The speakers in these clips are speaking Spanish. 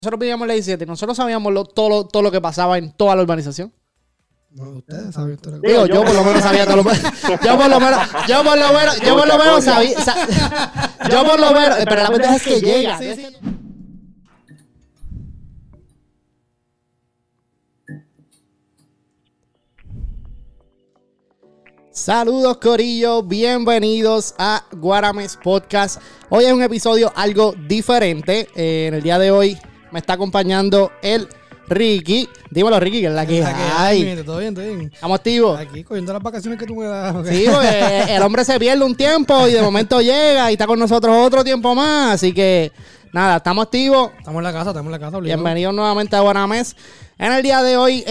Nosotros vivíamos en la 17 y nosotros sabíamos todo lo que pasaba en toda la urbanización. No, ustedes saben todo lo que... Digo, yo por lo menos sabía todo lo yo por lo menos sabía. Yo por lo menos. Pero la verdad es que llega. Sí, sí. Saludos, corillo, bienvenidos a Guarames Podcast. Hoy es un episodio algo diferente. En el día de hoy me está acompañando el Ricky. Dímelo, Ricky, que es la que hay. Mire, todo bien, todo bien. ¿Estamos activos? Aquí cogiendo las vacaciones que tú me das. ¿Ok? Sí, porque el hombre se pierde un tiempo y de momento llega y está con nosotros otro tiempo más. Así que, nada, estamos activos. Estamos en la casa, obligado. Bienvenidos nuevamente a Guarames. En el día de hoy,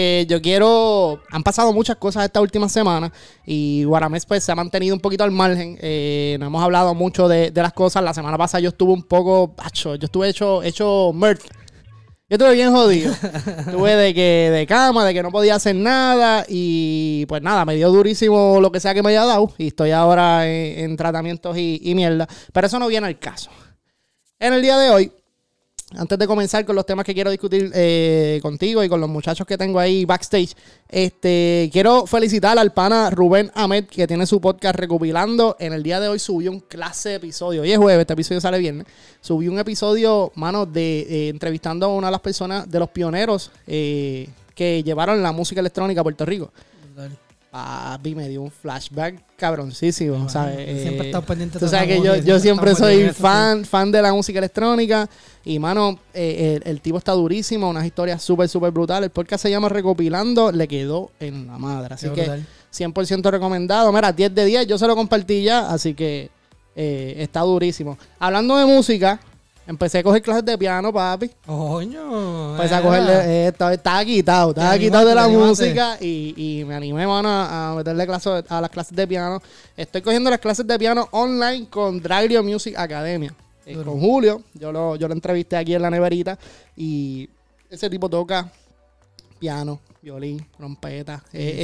han pasado muchas cosas esta última semana y Guarames pues se ha mantenido un poquito al margen. No hemos hablado mucho de las cosas. La semana pasada yo estuve un poco, yo estuve hecho mirth. Yo estuve bien jodido. Estuve de cama, de que no podía hacer nada y pues nada, me dio durísimo lo que sea que me haya dado y estoy ahora en tratamientos y mierda. Pero eso no viene al caso. En el día de hoy, antes de comenzar con los temas que quiero discutir contigo y con los muchachos que tengo ahí backstage, quiero felicitar al pana Rubén Ahmed, que tiene su podcast Recopilando. En el día de hoy subió un clase de episodio. Hoy es jueves, este episodio sale viernes. Subió un episodio, mano, de entrevistando a una de las personas, de los pioneros que llevaron la música electrónica a Puerto Rico. Dale. Papi, me dio un flashback cabroncísimo, Bueno, ¿sabes? siempre he estado pendiente de Tú sabes esa que voz, yo siempre estamos soy pendientes, fan de la música electrónica. Y, mano, el tipo está durísimo, unas historias súper brutales. El podcast se llama Recopilando, le quedó en la madre. Así Qué que brutal. 100% recomendado. Mira, 10 de 10, yo se lo compartí ya, así que está durísimo. Hablando de música, empecé a coger clases de piano, papi. Coño. Empecé a cogerle, estaba quitado de la animaste. música y me animé, mano, a meterle a las clases de piano. Estoy cogiendo las clases de piano online con Draglio Music Academia. Con Julio, yo lo entrevisté aquí en la neverita y ese tipo toca piano, violín, trompeta,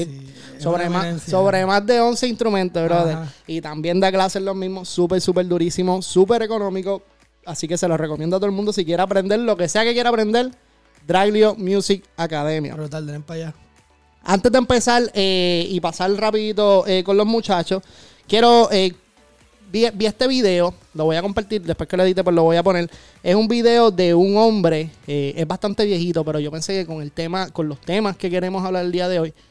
sobre más de 11 instrumentos, brother. Ajá. Y también da clases los mismos, súper durísimo, súper económico. Así que se lo recomiendo a todo el mundo si quiere aprender lo que sea que quiera aprender. Draglio Music Academia. Brutal, den para allá. Antes de empezar y pasar rapidito con los muchachos, quiero... vi este video, lo voy a compartir, después que lo edite pues lo voy a poner. Es un video de un hombre, es bastante viejito, pero yo pensé que con los temas que queremos hablar el día de hoy,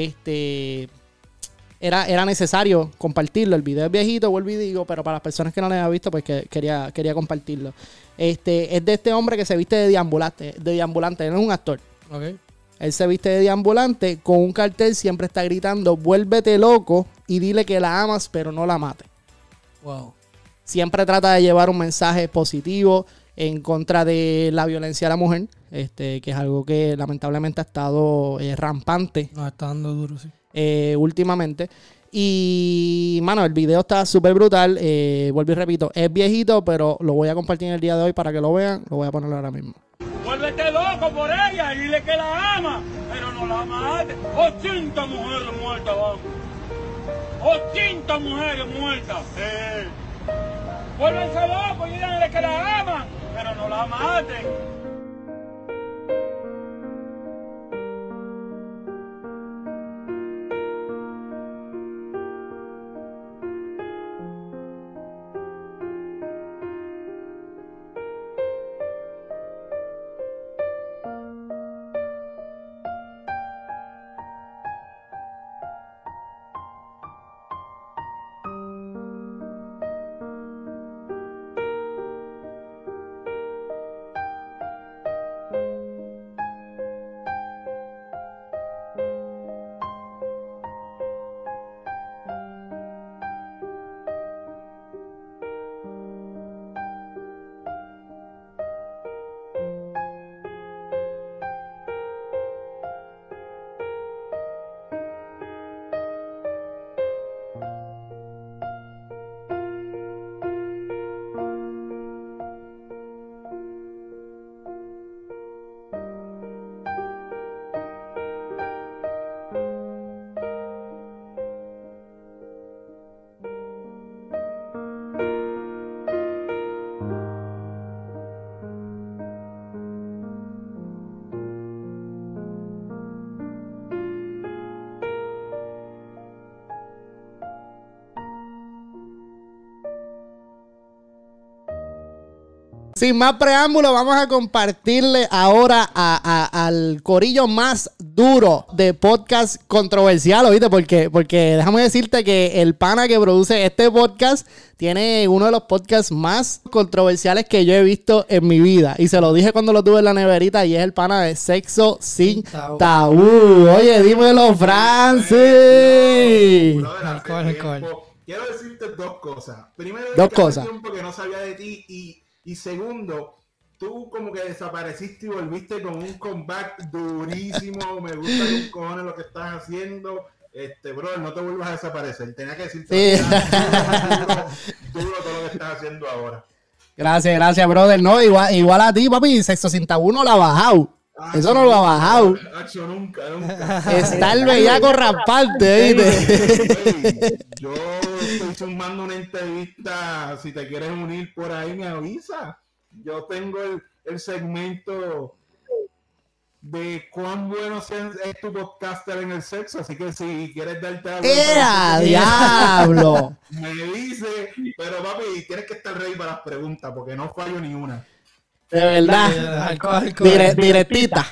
era necesario compartirlo. El video es viejito, vuelvo y digo, pero para las personas que no lo hayan visto, pues que quería compartirlo. Es de este hombre que se viste de deambulante, él es un actor. Ok. Él se viste de deambulante, con un cartel siempre está gritando, vuélvete loco y dile que la amas, pero no la mates. Wow. Siempre trata de llevar un mensaje positivo en contra de la violencia a la mujer, que es algo que lamentablemente ha estado rampante Nos está dando duro, sí. últimamente. Y, mano, el video está súper brutal. Vuelvo y repito, es viejito, pero lo voy a compartir en el día de hoy para que lo vean. Lo voy a poner ahora mismo. Vuélvete loco por ella y dile que la ama, pero no la mates. 80 mujeres muertas, vamos. 80 mujeres muertas. Vuélvense loco y díganle que la aman, pero no la maten. sin más preámbulo, vamos a compartirle ahora al corillo más duro de podcast controversial, ¿oíste? Porque déjame decirte que el pana que produce este podcast tiene uno de los podcasts más controversiales que yo he visto en mi vida. Y se lo dije cuando lo tuve en la neverita y es el pana de Sexo Sin Tabú. Oye, dímelo, Francis. Quiero decirte dos cosas. Primero, dos que cosas. hace tiempo que no sabía de ti y segundo, tú como que desapareciste y volviste con un comeback durísimo. Me gusta un cojones lo que estás haciendo. Bro, no te vuelvas a desaparecer. Tenía que decirte Sí. duro todo lo que estás haciendo ahora. Gracias, brother. No, igual a ti, papi. Sexo Sin Tabú no la ha bajado. Eso no lo ha bajado. Nunca. Está el bellaco rampante, Hey, yo estoy sumando una entrevista. Si te quieres unir por ahí, me avisa. Yo tengo el segmento de cuán bueno es tu podcaster en el sexo, así que si quieres darte algo, diablo! Me dice, pero papi, tienes que estar ready para las preguntas porque no fallo ni una. De verdad. Alcohol. Directita.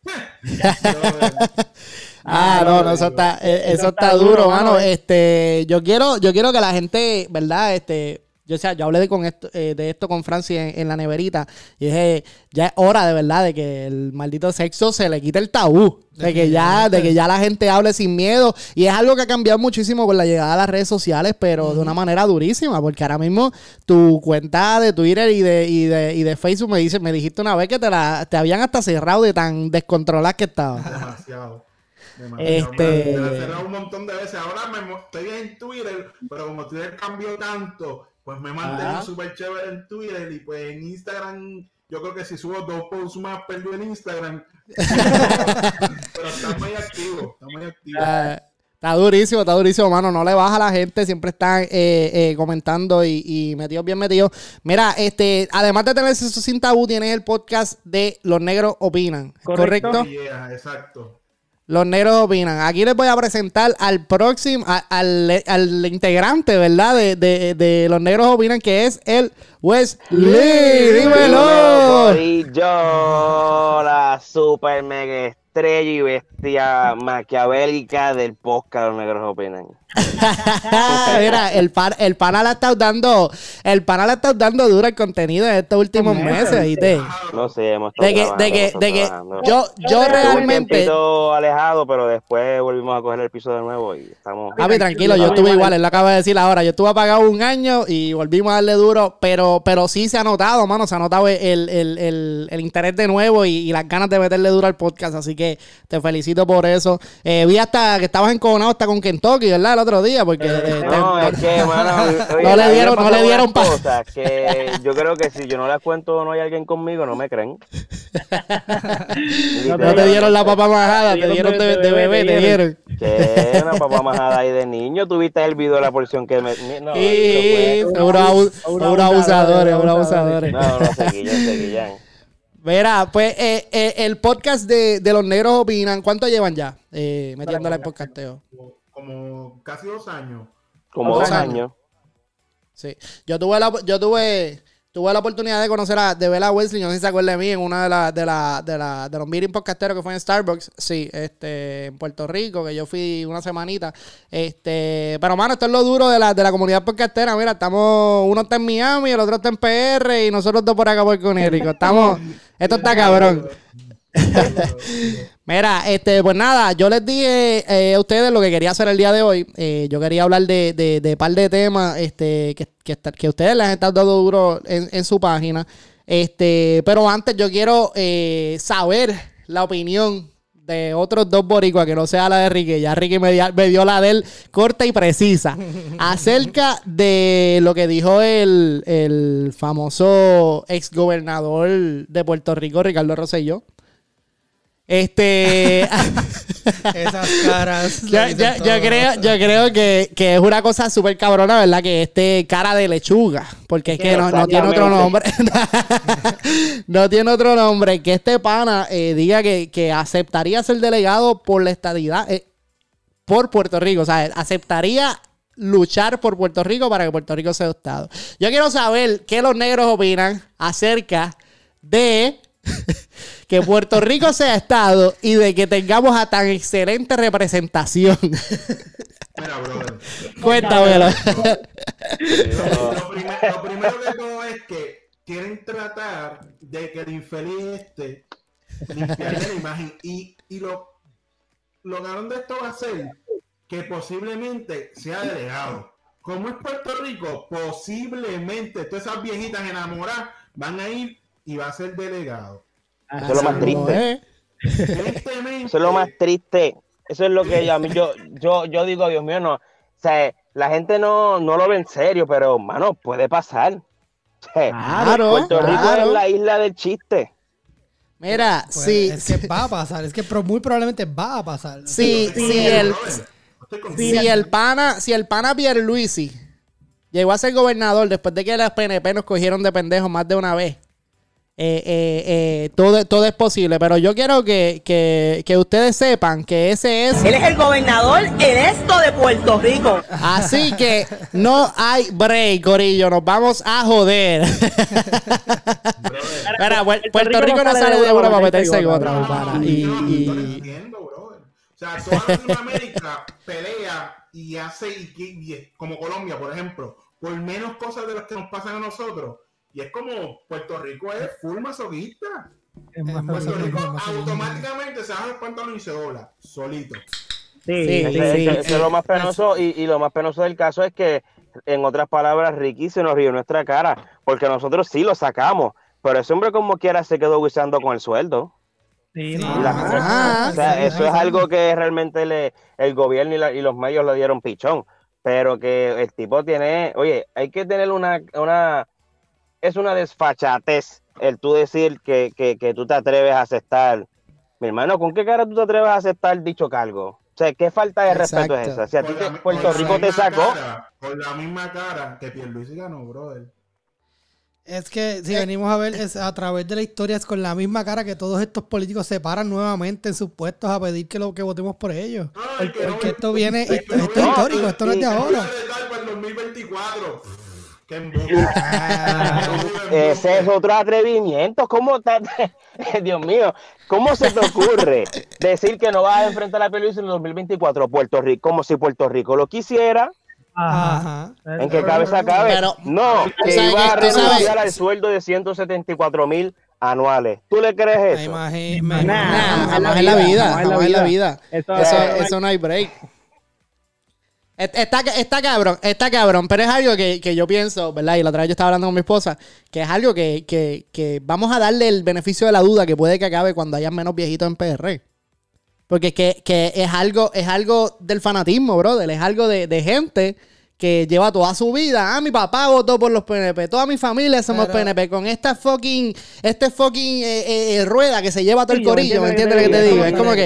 No, eso está duro, mano. Yo quiero que la gente, ¿verdad? Yo hablé de esto con Francis en la neverita y dije, ya es hora de verdad de que el maldito sexo se le quite el tabú, de que ya la gente hable sin miedo, y es algo que ha cambiado muchísimo con la llegada de las redes sociales, pero de una manera durísima, porque ahora mismo tu cuenta de Twitter y de Facebook me dijiste una vez que te habían hasta cerrado de tan descontrolada que estaba. Demasiado. Me la cerrado un montón de veces. Ahora estoy en Twitter, pero como Twitter cambió tanto, pues me mantengo súper chévere en Twitter, y pues en Instagram, yo creo que si subo 2 posts más, perdí el Instagram. Pero está muy activo. Está durísimo, mano. No le baja a la gente, siempre están comentando y metidos, bien metidos. Mira, además de tener Sexo Sin Tabú, tienes el podcast de Los Negros Opinan, ¿correcto? Yeah, exacto. Los Negros Opinan. Aquí les voy a presentar al próximo, al integrante, ¿verdad? De Los Negros Opinan, que es el Wesley. ¡Dímelo! Yo, la super mega estrella y bestia maquiavélica del podcast Los Negros Opinan. Mira, el pana le ha estado dando duro el contenido en estos últimos meses, ¿viste? No sé, hemos estado trabajando. Yo realmente... Un tiempito alejado, pero después volvimos a coger el piso de nuevo y estamos... Papi, tranquilo, yo estuve igual, él lo acaba de decir ahora. Yo estuve apagado un año y volvimos a darle duro, pero sí se ha notado, mano, se ha notado el interés de nuevo y las ganas de meterle duro al podcast, así que te felicito por eso. Vi hasta que estabas encojonado hasta con Kentucky, ¿verdad? El otro día, porque es que, mano, oye, no le dieron cosas que yo creo que si yo no las cuento, no hay alguien conmigo, no me creen. No te dieron la papa majada, te dieron de bebé, te dieron. ¿Qué? Una papa majada ahí de niño. ¿Tuviste el video de la porción que me... No, sí, unos abusadores. No, seguillan. Mira, pues el podcast de Los Negros Opinan, ¿cuánto llevan ya metiéndole el podcasteo? Como casi 2 años. Como 2 años. Sí. Yo tuve la oportunidad de ver a Wesley, no sé si se acuerda de mí, en una de los meetings podcasteros que fue en Starbucks, sí, en Puerto Rico, que yo fui una semanita. Pero mano, esto es lo duro de la comunidad podcastera. Mira, uno está en Miami, el otro está en PR y nosotros dos por acá por Connecticut. Esto está cabrón. Mira, pues nada, yo les dije a ustedes lo que quería hacer el día de hoy. Yo quería hablar de par de temas que ustedes les han estado dando duro en su página. Pero antes yo quiero saber la opinión de otros dos boricuas que no sea la de Ricky. Ya Ricky me dio la de él corta y precisa acerca de lo que dijo el famoso ex gobernador de Puerto Rico, Ricardo Rosselló. Esas caras. Yo creo que es una cosa súper cabrona, ¿verdad? Que cara de lechuga, porque es que no tiene otro nombre. No tiene otro nombre. Que este pana diga que aceptaría ser delegado por la estadidad por Puerto Rico. O sea, aceptaría luchar por Puerto Rico para que Puerto Rico sea Estado. Yo quiero saber qué los negros opinan acerca de que Puerto Rico sea Estado y de que tengamos a tan excelente representación. Mira, brother. Cuéntamelo. Lo primero de todo es que quieren tratar de que el infeliz limpiarle la imagen. Y lo grande de esto va a ser que posiblemente sea delegado. Como es Puerto Rico, posiblemente todas esas viejitas enamoradas van a ir y va a ser delegado. Eso es lo más triste. Tristemente. Eso es lo más triste. Eso es lo que yo digo, Dios mío, no. O sea, la gente no lo ve en serio, pero, mano, puede pasar. O sea, Claro, Puerto Rico claro. es la isla del chiste. Mira, Pues, sí. es que va a pasar, es que muy probablemente va a pasar. Si el pana Pierluisi llegó a ser gobernador después de que las PNP nos cogieron de pendejos más de una vez, todo es posible. Pero yo quiero que ustedes sepan que ese es... Él es el gobernador electo de Puerto Rico. Así que no hay break, corillo. Nos vamos a joder. Mira, Puerto Rico no sale de una para meterse en otra, mi pana. O sea, toda Latinoamérica pelea y hace, como Colombia, por ejemplo, por menos cosas de las que nos pasan a nosotros. Y es como Puerto Rico es full masoquista. Puerto Rico automáticamente se baja el pantalón y se dobla, solito. Eso es lo más penoso. Y lo más penoso del caso es que, en otras palabras, Ricky se nos rió en nuestra cara. Porque nosotros sí lo sacamos. Pero ese hombre, como quiera, se quedó guisando con el sueldo. Sí, O sea, eso es algo que realmente el gobierno y los medios le dieron pichón. Pero que el tipo tiene, oye, hay que tener es una desfachatez el tú decir que tú te atreves a aceptar. Mi hermano, ¿con qué cara tú te atreves a aceptar dicho cargo? O sea, ¿qué falta de respeto es esa? Si a ti Puerto Rico te sacó. Con la misma cara que Pierluisi ganó, brother. Es que si venimos a ver es a través de la historia es con la misma cara que todos estos políticos se paran nuevamente en sus puestos a pedir que votemos por ellos. Porque esto viene, esto es histórico, esto no es de ahora. Para el 2024. Ese es otro atrevimiento. Dios mío, ¿cómo se te ocurre decir que no vas a enfrentar a Pierluisi en el 2024? Puerto Rico, como si Puerto Rico lo quisiera. Ajá. ¿En qué cabeza cabe? Pero, no, que ¿sabes iba a qué? renunciar al sueldo de 174,000 anuales. ¿Tú le crees eso? Jamás en la vida. Eso no hay break. Está cabrón, pero es algo que yo pienso, ¿verdad? Y la otra vez yo estaba hablando con mi esposa, que es algo que vamos a darle el beneficio de la duda que puede que acabe cuando haya menos viejitos en PR. Porque es que es algo del fanatismo, brother. Es algo de gente que lleva toda su vida. Mi papá votó por los PNP. Toda mi familia somos PNP. Con esta fucking rueda que se lleva todo el corillo. ¿Me entiendes lo que te digo? Es como que...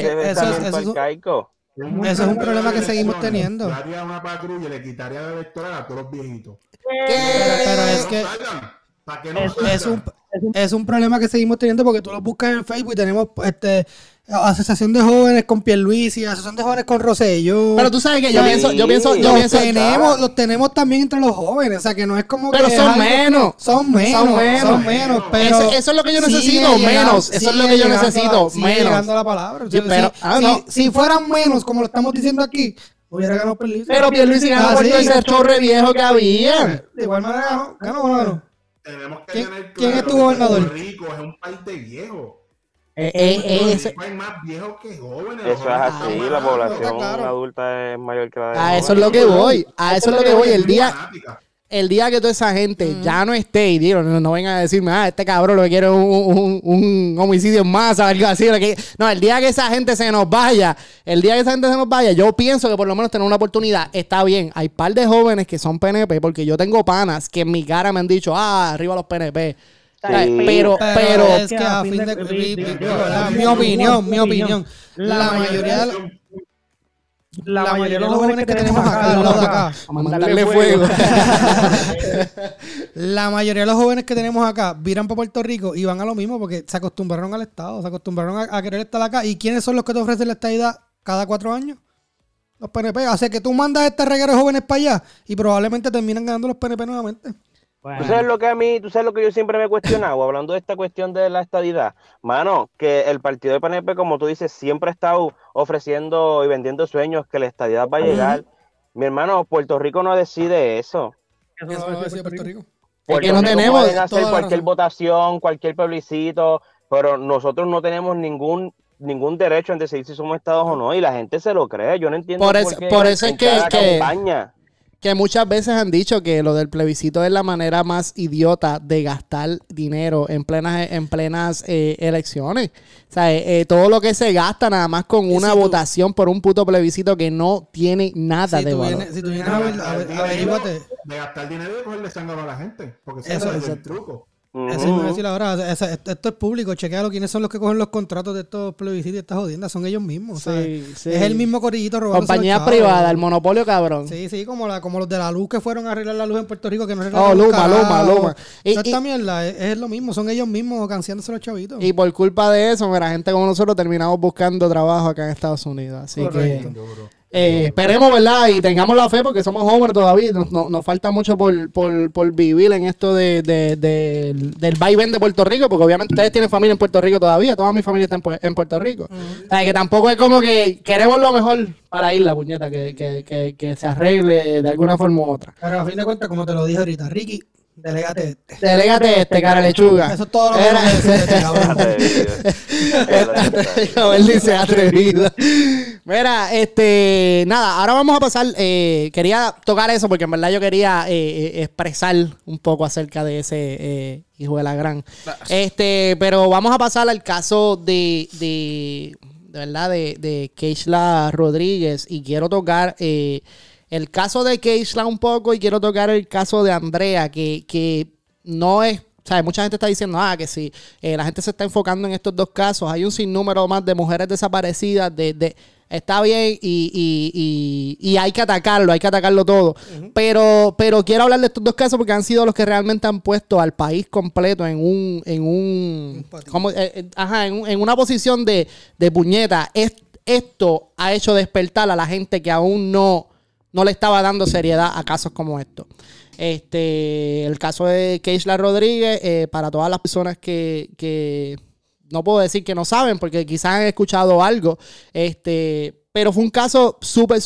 Eso es un problema que seguimos teniendo. Yo haría una patrulla y le quitaría de electoral a todos los viejitos. Pero es que ¿Para qué no salgan? es un problema que seguimos teniendo porque tú lo buscas en Facebook y tenemos asociación de jóvenes con Pierluisi, asociación de jóvenes con Rosselló. Pero tú sabes que yo pienso los tenemos también entre los jóvenes, o sea que no es como pero que son menos. Son menos, pero eso es lo que yo necesito, menos. Eso es lo que yo necesito, sigue menos. llegando la palabra. Sí, pero, si fueran menos, como lo estamos diciendo aquí, hubiera ganado Pierluisi. Pero Pierluisi ganó por ese chorre viejo que había. De igual manera ganó. Tenemos que tener ¿Quién es claro tu que gobernador? Puerto Rico es un país de viejos. Hay más viejos que jóvenes. Eso es así, la población claro. adulta es mayor que la de A eso es lo que voy. El día que toda esa gente ya no esté, y digo, no vengan a decirme, este cabrón lo que quiere es un homicidio en masa o algo así. No, el día que esa gente se nos vaya, yo pienso que por lo menos tener una oportunidad está bien. Hay par de jóvenes que son PNP, porque yo tengo panas que en mi cara me han dicho, arriba los PNP. Sí. Pero es que a fin de mi opinión, la mayoría de los jóvenes que tenemos acá, los de acá, a mandarle fuego. La mayoría de los jóvenes que tenemos acá viran para Puerto Rico y van a lo mismo porque se acostumbraron al Estado, se acostumbraron a querer estar acá. ¿Y quiénes son los que te ofrecen la estadidad cada 4 años? Los PNP. Hace que tú mandas este reguero de jóvenes para allá y probablemente terminan ganando los PNP nuevamente. Bueno. ¿Tú sabes lo que yo siempre me he cuestionado, hablando de esta cuestión de la estadidad? Mano, que el partido de PNP, como tú dices, siempre ha estado ofreciendo y vendiendo sueños que la estadidad va a llegar. Mi hermano, Puerto Rico no decide eso. Eso no decide Puerto Rico. Porque no tenemos. Pueden hacer cualquier votación, cualquier plebiscito, pero nosotros no tenemos ningún derecho en decidir si somos estados o no, y la gente se lo cree. Yo no entiendo por eso es que muchas veces han dicho que lo del plebiscito es la manera más idiota de gastar dinero en plenas elecciones. O sea, todo lo que se gasta nada más con una votación por un puto plebiscito que no tiene nada de valor. Si tú vienes a ver, de gastar dinero y cogerle sangre a la gente, porque eso es el truco. Eso iba a decir ahora, esto es público, chequealo quiénes son los que cogen los contratos de estos plebiscitos y estas jodiendas, son ellos mismos, sí. Es el mismo corillito robando. Compañía privada, el monopolio cabrón. Sí, como los de la luz que fueron a arreglar la luz en Puerto Rico, que no arreglaron Luma. Esta mierda es lo mismo, son ellos mismos canseándose los chavitos. Y por culpa de eso, la gente como nosotros terminamos buscando trabajo acá en Estados Unidos, así correcto. que esperemos, ¿verdad? Y tengamos la fe porque somos jóvenes todavía. Nos falta mucho por vivir en esto del vaivén de Puerto Rico, porque obviamente ustedes tienen familia en Puerto Rico todavía. Toda mi familia está en Puerto Rico. O sea, que tampoco es como que queremos lo mejor para ir la puñeta, que se arregle de alguna forma u otra. Pero a fin de cuentas, como te lo dije ahorita, Ricky, delégate cara lechuga. Eso es todo lo que él dice atrevido. Mira, nada, ahora vamos a pasar. Quería tocar eso porque en verdad yo quería expresar un poco acerca de ese hijo de la gran. Pero vamos a pasar al caso de verdad de Keishla Rodríguez, y quiero tocar el caso de Keishla un poco, y quiero tocar el caso de Andrea, que no es. O sea, mucha gente está diciendo que si la gente se está enfocando en estos dos casos, hay un sinnúmero más de mujeres desaparecidas, está bien y hay que atacarlo todo. Uh-huh. Pero quiero hablar de estos dos casos porque han sido los que realmente han puesto al país completo en una posición de puñeta. Esto ha hecho despertar a la gente que aún no le estaba dando seriedad a casos como estos. El caso de Keishla Rodríguez, para todas las personas que no puedo decir que no saben, porque quizás han escuchado algo, pero fue un caso súper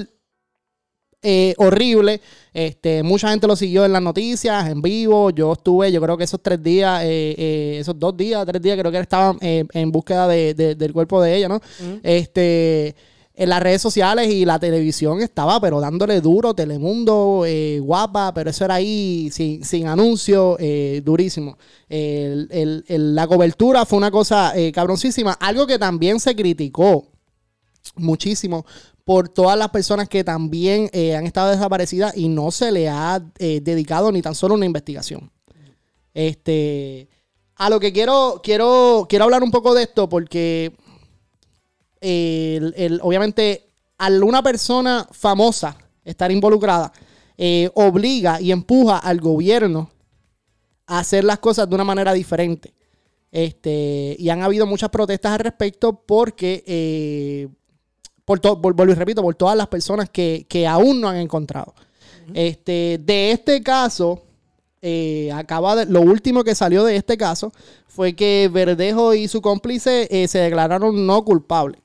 horrible. Mucha gente lo siguió en las noticias, en vivo. Yo creo que esos 3 días, esos 2 días, 3 días, creo que estaban en búsqueda del cuerpo de ella, ¿no? Uh-huh. En las redes sociales y la televisión estaba, pero dándole duro, Telemundo, Guapa, pero eso era ahí sin anuncio, durísimo. La cobertura fue una cosa cabroncísima. Algo que también se criticó muchísimo por todas las personas que también han estado desaparecidas y no se le ha dedicado ni tan solo una investigación. A lo que quiero hablar un poco de esto porque obviamente al una persona famosa estar involucrada obliga y empuja al gobierno a hacer las cosas de una manera diferente. Y han habido muchas protestas al respecto porque vuelvo y repito, por todas las personas que aún no han encontrado. Uh-huh. De este caso, lo último que salió de este caso fue que Verdejo y su cómplice se declararon no culpables.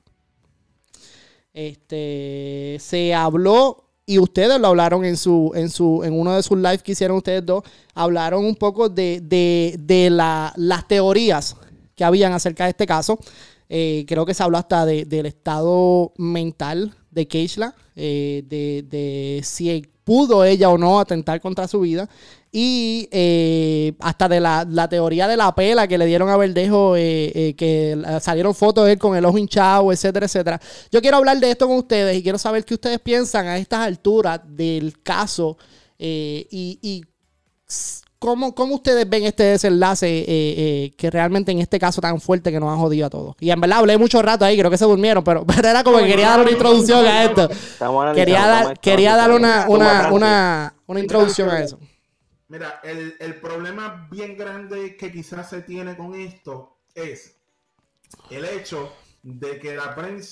Se habló, y ustedes lo hablaron en uno de sus lives que hicieron ustedes dos, hablaron un poco de las teorías que habían acerca de este caso. Creo que se habló hasta del estado mental de Keishla, de si pudo ella o no atentar contra su vida, y hasta de la teoría de la pela que le dieron a Verdejo, que salieron fotos de él con el ojo hinchado, etcétera, etcétera. Yo quiero hablar de esto con ustedes y quiero saber qué ustedes piensan a estas alturas del caso, y ¿Cómo ustedes ven este desenlace que realmente en este caso tan fuerte que nos ha jodido a todos? Y en verdad hablé mucho rato ahí, creo que se durmieron, pero era como que quería dar una introducción a esto. Quería dar una introducción a eso. Mira, el problema bien grande que quizás se tiene con esto es el hecho de que la prensa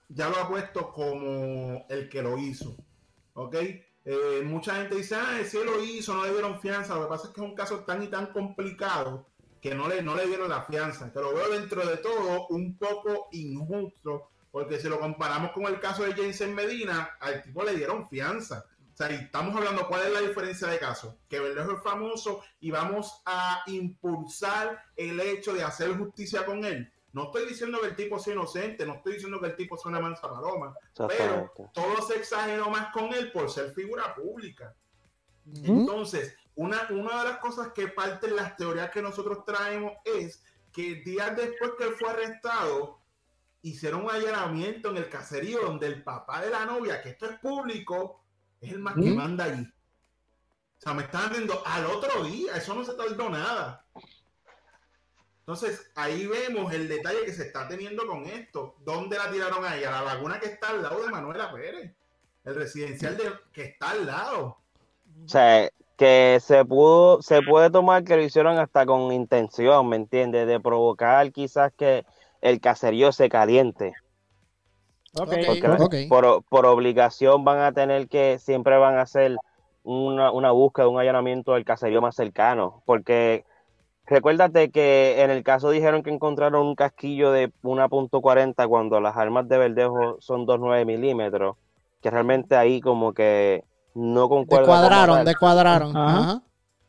ya lo ha puesto como el que lo hizo, ¿ok? Mucha gente dice, si él lo hizo, no le dieron fianza. Lo que pasa es que es un caso tan y tan complicado que no le dieron la fianza. Que lo veo dentro de todo un poco injusto, porque si lo comparamos con el caso de Jensen Medina, al tipo le dieron fianza. O sea, y estamos hablando, ¿cuál es la diferencia de caso? Que Verdejo es famoso y vamos a impulsar el hecho de hacer justicia con él. No estoy diciendo que el tipo sea inocente, no estoy diciendo que el tipo sea una mansa paloma, pero todo se exageró más con él por ser figura pública. Entonces, una de las cosas que parte de las teorías que nosotros traemos es que días después que él fue arrestado, hicieron un allanamiento en el caserío donde el papá de la novia, que esto es público, es el más que manda allí. O sea, me están viendo al otro día, eso no se tardó nada. Entonces, ahí vemos el detalle que se está teniendo con esto. ¿Dónde la tiraron ahí? A la laguna que está al lado de Manuela Pérez. El residencial que está al lado. O sea, que se puede tomar que lo hicieron hasta con intención, ¿me entiendes? De provocar quizás que el caserío se caliente. Porque por obligación van a tener que, siempre van a hacer una búsqueda, un allanamiento del caserío más cercano. Porque recuérdate que en el caso dijeron que encontraron un casquillo de 1.40 cuando las armas de Verdejo son 2.9 milímetros, que realmente ahí como que no concuerda. Descuadraron. Ajá.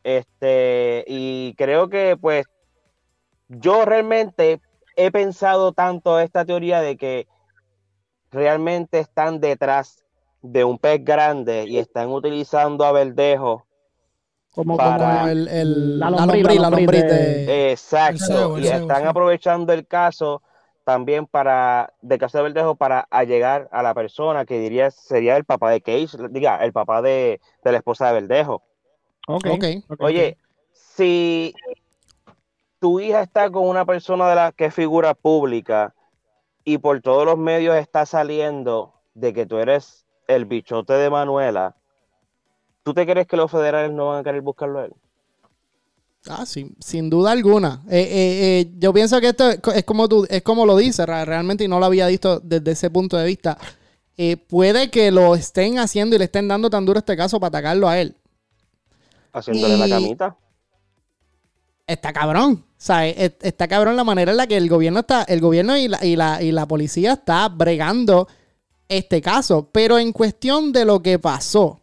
Y creo que pues yo realmente he pensado tanto esta teoría de que realmente están detrás de un pez grande y están utilizando a Verdejo como la lombriz de... Exacto, y están aprovechando el caso también del caso de Verdejo para llegar a la persona que sería el papá de Keishla, el papá de la esposa de Verdejo. Oye, si tu hija está con una persona que es figura pública y por todos los medios está saliendo de que tú eres el bichote de Manuela, ¿tú te crees que los federales no van a querer buscarlo a él? Sí, sin duda alguna. Yo pienso que esto es como lo dice realmente, y no lo había visto desde ese punto de vista. Puede que lo estén haciendo y le estén dando tan duro este caso para atacarlo a él. Haciéndole la camita. Está cabrón. O sea, está cabrón la manera en la que el gobierno y la policía está bregando este caso. Pero en cuestión de lo que pasó.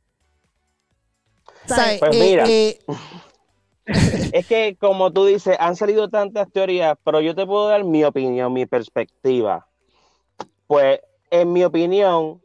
O sea, pues mira, es que como tú dices, han salido tantas teorías, pero yo te puedo dar mi opinión, mi perspectiva. Pues, en mi opinión,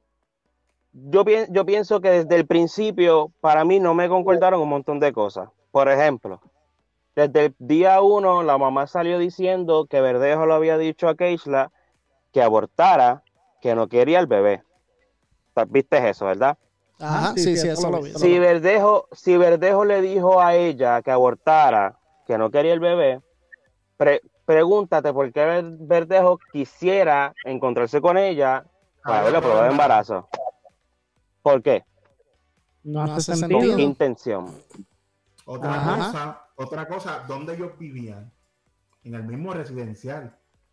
yo pienso que desde el principio, para mí no me concordaron un montón de cosas. Por ejemplo, desde el día 1, la mamá salió diciendo que Verdejo le había dicho a Keishla que abortara, que no quería el bebé. ¿Viste eso, verdad? Ajá, sí, eso lo vi. Si Verdejo le dijo a ella que abortara, que no quería el bebé, pregúntate por qué Verdejo quisiera encontrarse con ella para ver la prueba de embarazo. ¿Por qué? No hace sentido. ¿Qué intención? Otra cosa, ¿dónde ellos vivían? En el mismo residencial.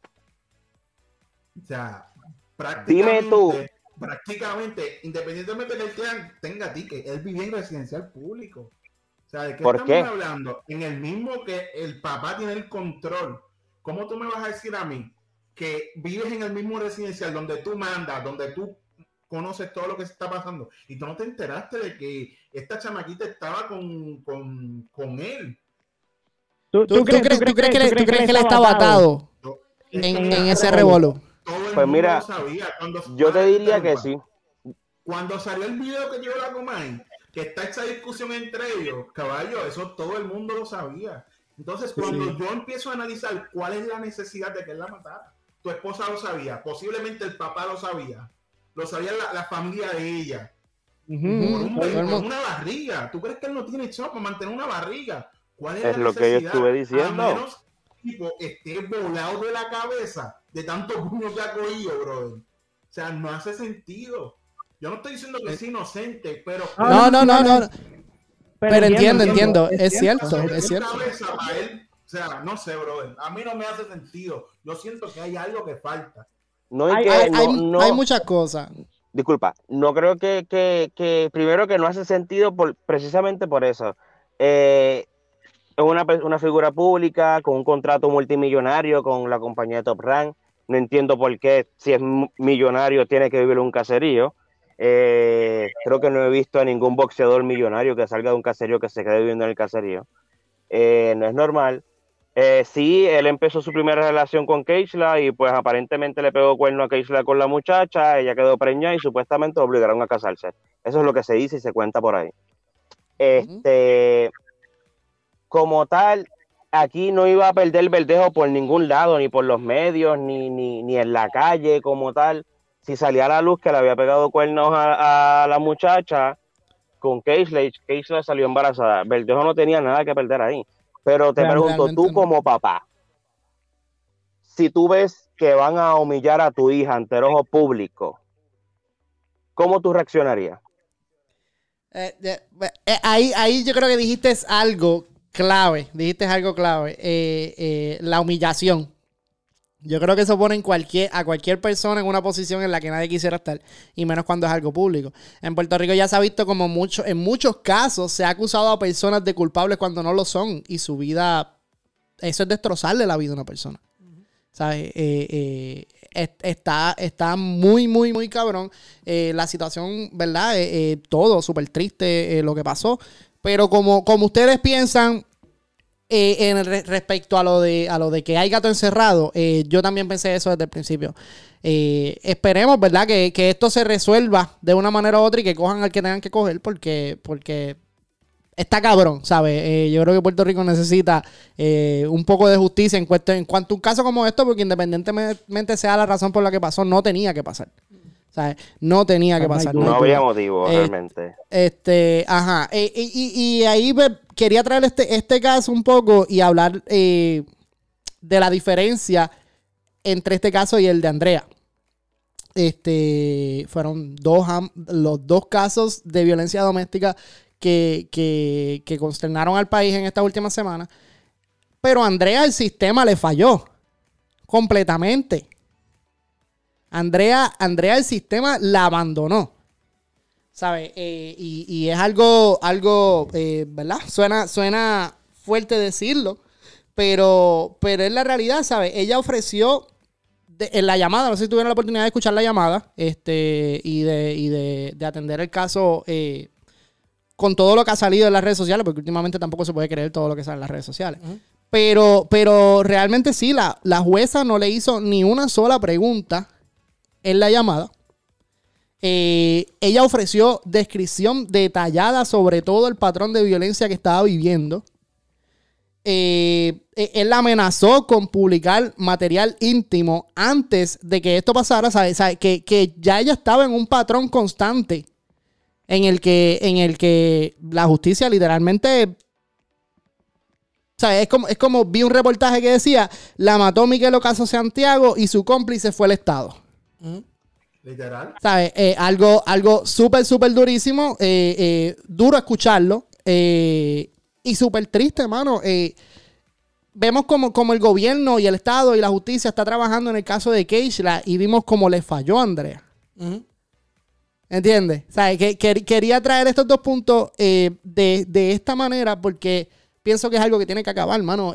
O sea, prácticamente, independientemente de que él tenga ticket, él vivía en residencial público. O sea, ¿de qué estamos hablando? En el mismo que el papá tiene el control. ¿Cómo tú me vas a decir a mí que vives en el mismo residencial donde tú mandas, donde tú conoces todo lo que se está pasando y tú no te enteraste de que esta chamaquita estaba con él? ¿Tú crees que él estaba atado en ese revolú? Pues mira, yo te diría que sí. Cuando salió el video que llevó la Comay, que está esa discusión entre ellos, caballo, eso todo el mundo lo sabía. Entonces, cuando yo empiezo a analizar cuál es la necesidad de que él la matara, tu esposa lo sabía, posiblemente el papá lo sabía la familia de ella. Por una barriga. ¿Tú crees que él no tiene chavo para mantener una barriga? ¿Cuál es la lo que yo estuve diciendo. A menos que tipo esté volado de la cabeza de tanto puño que ha cogido, brother. O sea, no hace sentido. Yo no estoy diciendo que es inocente, pero... No. Pero entiendo. Es cierto. Cabeza para él, o sea, no sé, brother. A mí no me hace sentido. Yo siento que hay algo que falta. Hay muchas cosas. Disculpa, no creo que primero que no hace sentido precisamente por eso. Es una figura pública con un contrato multimillonario con la compañía Top Rank. No entiendo por qué, si es millonario, tiene que vivir en un caserío. Creo que no he visto a ningún boxeador millonario que salga de un caserío que se quede viviendo en el caserío. No es normal. Sí, él empezó su primera relación con Keishla y pues aparentemente le pegó cuerno a Keishla con la muchacha, ella quedó preñada y supuestamente lo obligaron a casarse. Eso es lo que se dice y se cuenta por ahí. Como tal, aquí no iba a perder el verdejo por ningún lado, ni por los medios, ni en la calle como tal. Si salía a la luz que le había pegado cuernos a la muchacha con Keishla salió embarazada. Verdejo no tenía nada que perder ahí. Pero te pregunto, tú como papá, si tú ves que van a humillar a tu hija ante el ojo público, ¿cómo tú reaccionarías? Ahí yo creo que dijiste algo clave. La humillación. Yo creo que eso pone a cualquier persona en una posición en la que nadie quisiera estar, y menos cuando es algo público. En Puerto Rico ya se ha visto como en muchos casos se ha acusado a personas de culpables cuando no lo son, y su vida, eso es destrozarle la vida a una persona. ¿Sabes? Está muy, muy, muy cabrón la situación, ¿verdad? Todo súper triste lo que pasó, pero como ustedes piensan, respecto a lo de que hay gato encerrado, yo también pensé eso desde el principio. Esperemos, ¿verdad? Que esto se resuelva de una manera u otra y que cojan al que tengan que coger, porque está cabrón, ¿sabes? Yo creo que Puerto Rico necesita un poco de justicia en cuanto a un caso como esto, porque independientemente sea la razón por la que pasó, no tenía que pasar. ¿Sabes? No tenía que pasar. No había motivo, realmente. Ajá. Y ahí quería traer este caso un poco y hablar de la diferencia entre este caso y el de Andrea. Fueron los dos casos de violencia doméstica que consternaron al país en esta última semana. Pero a Andrea el sistema le falló completamente. Andrea el sistema la abandonó, ¿sabes? Y es algo ¿verdad? Suena fuerte decirlo, pero es la realidad, ¿sabes? Ella ofreció en la llamada, no sé si tuvieron la oportunidad de escuchar la llamada, y de atender el caso con todo lo que ha salido en las redes sociales, porque últimamente tampoco se puede creer todo lo que sale en las redes sociales. Uh-huh. Pero realmente sí, la jueza no le hizo ni una sola pregunta en la llamada. Ella ofreció descripción detallada sobre todo el patrón de violencia que estaba viviendo. Él la amenazó con publicar material íntimo antes de que esto pasara. ¿Sabes? Que ya ella estaba en un patrón constante en el que la justicia literalmente... ¿Sabes? Es como vi un reportaje que decía: la mató Miguel Ocasio Santiago y su cómplice fue el Estado. Literal. ¿Sabes? Algo súper, súper durísimo. Duro escucharlo. Y súper triste, hermano. Vemos como el gobierno y el Estado y la justicia está trabajando en el caso de Keishla, y vimos cómo le falló a Andrea. Uh-huh. ¿Entiendes? ¿Sabes? Quería traer estos dos puntos de esta manera porque pienso que es algo que tiene que acabar, hermano.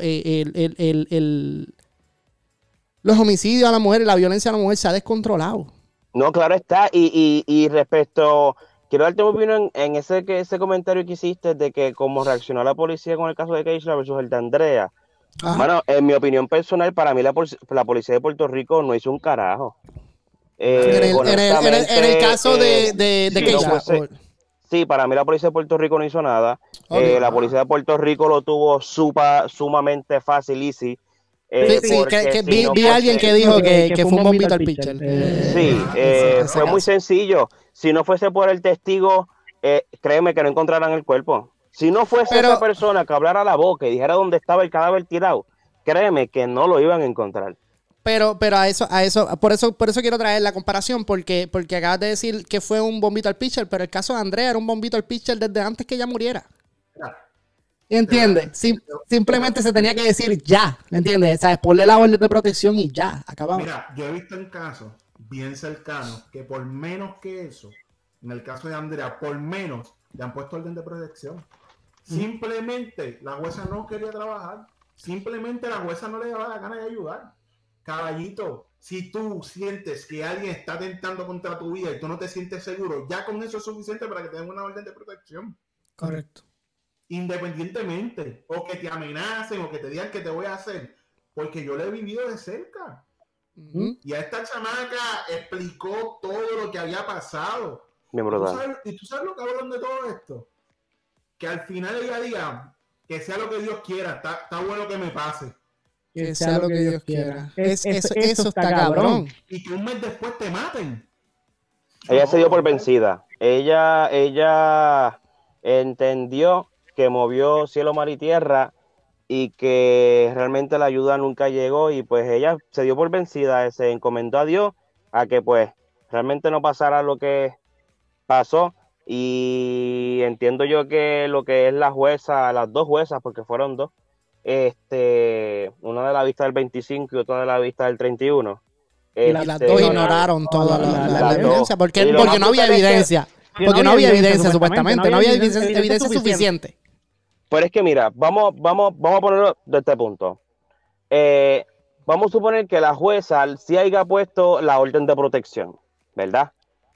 Los homicidios a la mujer y la violencia a la mujer se ha descontrolado. No, claro está. Y respecto, quiero darte mi opinión en ese comentario que hiciste de que cómo reaccionó la policía con el caso de Keishla versus el de Andrea. Ajá. Bueno, en mi opinión personal, para mí la policía de Puerto Rico no hizo un carajo. En el caso de Keishla. Sí, para mí la policía de Puerto Rico no hizo nada. Okay. La policía de Puerto Rico lo tuvo sumamente fácil, easy. Vi a alguien que dijo que fue un bombito al pitcher. Fue muy sencillo. Si no fuese por el testigo, créeme que no encontrarán el cuerpo. Si no fuese esa persona que hablara la boca y dijera dónde estaba el cadáver tirado, créeme que no lo iban a encontrar. Pero a eso, por eso quiero traer la comparación, porque acabas de decir que fue un bombito al pitcher, pero el caso de Andrea era un bombito al pitcher desde antes que ella muriera. ¿Entiendes? Simplemente se tenía que decir ya, ¿me entiendes? ¿Sabes? Ponle la orden de protección y ya, acabamos. Mira, yo he visto en casos bien cercanos que por menos que eso, en el caso de Andrea, por menos le han puesto orden de protección. Simplemente la jueza no quería trabajar. Simplemente la jueza no le daba la gana de ayudar. Caballito, si tú sientes que alguien está atentando contra tu vida y tú no te sientes seguro, ya con eso es suficiente para que te den una orden de protección. Correcto. Independientemente, o que te amenacen o que te digan que te voy a hacer, porque yo lo he vivido de cerca. Y a esta chamaca explicó todo lo que había pasado. ¿Y tú sabes lo cabrón de todo esto? Que al final ella diga que sea lo que Dios quiera, está bueno que me pase. Que sea lo que Dios quiera. Eso está cabrón. Y que un mes después te maten. Ella se dio por vencida. Ella entendió que movió cielo, mar y tierra y que realmente la ayuda nunca llegó y pues ella se dio por vencida, se encomendó a Dios a que pues realmente no pasara lo que pasó. Y entiendo yo que lo que es la jueza, las dos juezas, porque fueron dos, una de la vista del 25 y otra de la vista del 31. Y las dos ignoraron toda la evidencia porque no había evidencia. Porque no había evidencia, supuestamente. No había evidencia suficiente. Pero es que mira, vamos a ponerlo de este punto. Vamos a suponer que la jueza sí haya puesto la orden de protección, ¿verdad?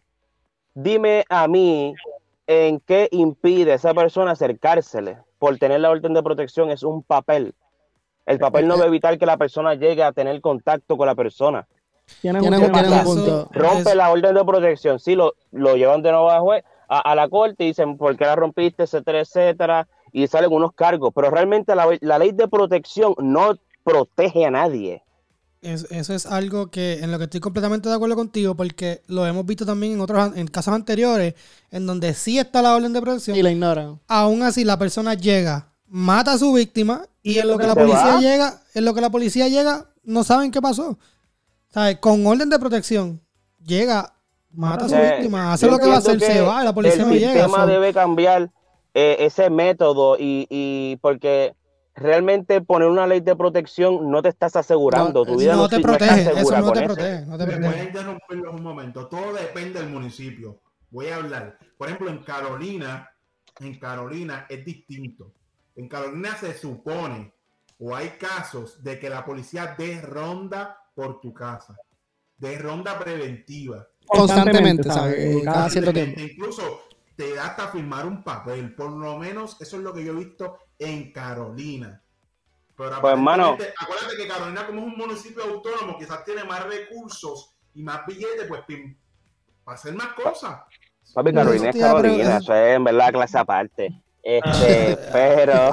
Dime a mí en qué impide a esa persona acercársele. Por tener la orden de protección es un papel. El papel no va a evitar que la persona llegue a tener contacto con la persona. Tienen un punto. Rompe la orden de protección. Sí, lo llevan de nuevo a la corte y dicen por qué la rompiste, etcétera, etcétera. Y salen unos cargos. Pero realmente la ley de protección no protege a nadie. Eso es algo en lo que estoy completamente de acuerdo contigo, porque lo hemos visto también en casos anteriores, en donde sí está la orden de protección. Y la ignoran. Aún así, la persona llega, mata a su víctima, y en lo que la policía llega, no saben qué pasó. ¿Sabes? Con orden de protección, llega, mata a su víctima, hace lo que va a hacer, se va, la policía no llega. El sistema debe cambiar ese método y porque realmente poner una ley de protección no te estás asegurando. Tu vida no te protege, eso no te Voy protege. a interrumpirlos un momento. Todo depende del municipio. Voy a hablar. Por ejemplo, en Carolina es distinto. En Carolina se supone, o hay casos de que la policía dé ronda por tu casa. De ronda preventiva. Constantemente, ¿sabes? Cada cierto tiempo. Incluso te da hasta firmar un papel. Por lo menos eso es lo que yo he visto en Carolina. Pero pues, hermano, acuérdate que Carolina, como es un municipio autónomo, quizás tiene más recursos y más billetes, pues para hacer más cosas. Papi, Carolina es Carolina, eso es en verdad clase aparte. Pero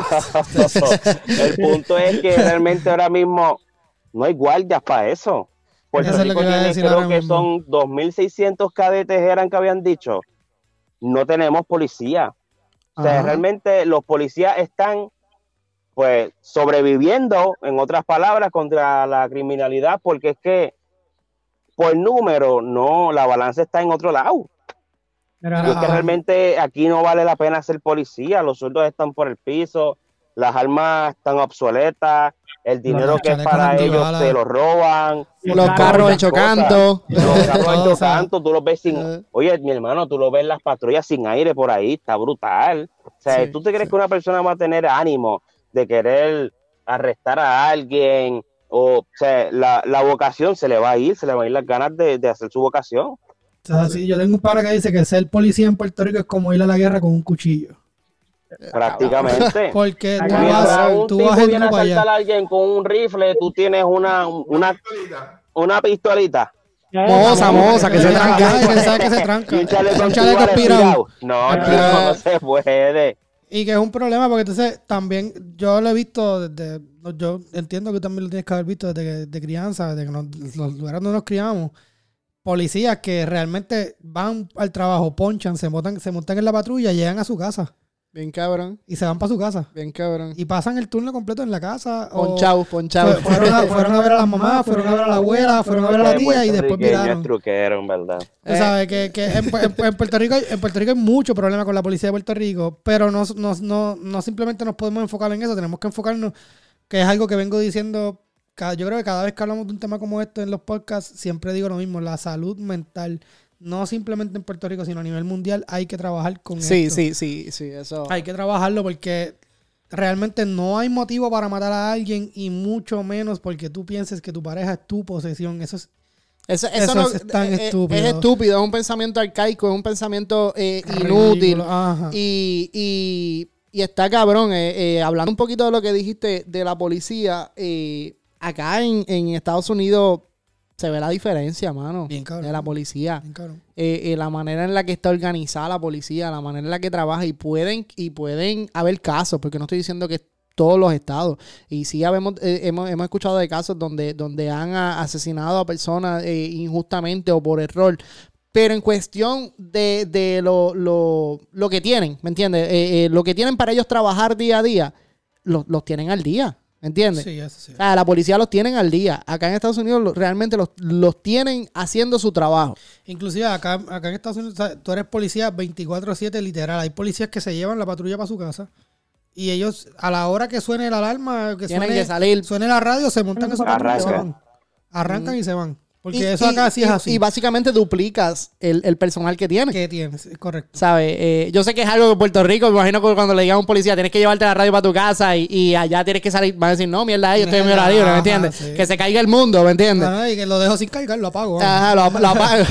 el punto es que realmente ahora mismo no hay guardias para eso. Puerto Rico tiene, creo que son 2.600 cadetes eran que habían dicho. No tenemos policía. O sea, realmente los policías están pues sobreviviendo, en otras palabras, contra la criminalidad, porque es que por número, no, la balanza está en otro lado. Y es que realmente aquí no vale la pena ser policía, los sueldos están por el piso, las armas están obsoletas, el dinero que es para ellos se lo roban. Los carros hechos canto. Los carros hechos canto, tú los ves sin... Oye, mi hermano, tú lo ves las patrullas sin aire por ahí, está brutal. O sea, ¿tú te crees que una persona va a tener ánimo de querer arrestar a alguien? O sea, la vocación se le va a ir las ganas de hacer su vocación. O sea, sí, yo tengo un pana que dice que ser policía en Puerto Rico es como ir a la guerra con un cuchillo. Prácticamente. Porque tú vas a asaltar a alguien con un rifle, tú tienes una pistolita. Moza, que se tranca. Que se tranca. Un chaleco aspirado. No se puede. Y que es un problema porque entonces también yo lo he visto yo entiendo que tú también lo tienes que haber visto desde de crianza, desde que los lugares donde nos criamos. Policías que realmente van al trabajo, ponchan, se montan en la patrulla y llegan a su casa. Bien cabrón. Y se van para su casa. Bien cabrón. Y pasan el turno completo en la casa. Ponchao. Fueron a ver a las mamás, fueron a ver a la abuela, fueron a ver a la tía y después viraron. Truquero, en verdad. Tú sabes que en Puerto Rico hay mucho problema con la policía de Puerto Rico, pero no simplemente nos podemos enfocar en eso, tenemos que enfocarnos, que es algo que vengo diciendo, yo creo que cada vez que hablamos de un tema como esto en los podcasts, siempre digo lo mismo, la salud mental. No simplemente en Puerto Rico, sino a nivel mundial hay que trabajar con esto. Sí, eso. Hay que trabajarlo porque realmente no hay motivo para matar a alguien y mucho menos porque tú pienses que tu pareja es tu posesión. Eso es tan estúpido. Es estúpido, es un pensamiento arcaico, es un pensamiento inútil. Y está cabrón. Hablando un poquito de lo que dijiste de la policía, acá en Estados Unidos se ve la diferencia, mano, de la policía. Bien cabrón. La manera en la que está organizada la policía, la manera en la que trabaja y pueden haber casos, porque no estoy diciendo que todos los estados. Y sí hemos escuchado de casos donde han asesinado a personas injustamente o por error. Pero en cuestión de lo que tienen, ¿me entiendes? Lo que tienen para ellos trabajar día a día, los tienen al día. ¿Me entiendes? Sí, eso sí. O sea, la policía los tienen al día. Acá en Estados Unidos realmente los tienen haciendo su trabajo. Inclusive acá en Estados Unidos, o sea, tú eres policía 24/7 literal. Hay policías que se llevan la patrulla para su casa y ellos a la hora que suene la alarma, tienen que salir. Suene la radio, se montan en esa patrulla y se van. Arrancan y se van. Porque eso acá sí es así. Y básicamente duplicas el personal que tienes. Que tienes, correcto. ¿Sabes? Yo sé que es algo de Puerto Rico. Me imagino que cuando le digan a un policía, tienes que llevarte la radio para tu casa y allá tienes que salir. Van a decir, no, mierda, yo estoy en mi hora libre, ¿me entiendes? Sí. Que se caiga el mundo, ¿me entiendes? Y que lo dejo sin cargar, lo apago. Ajá, lo apago.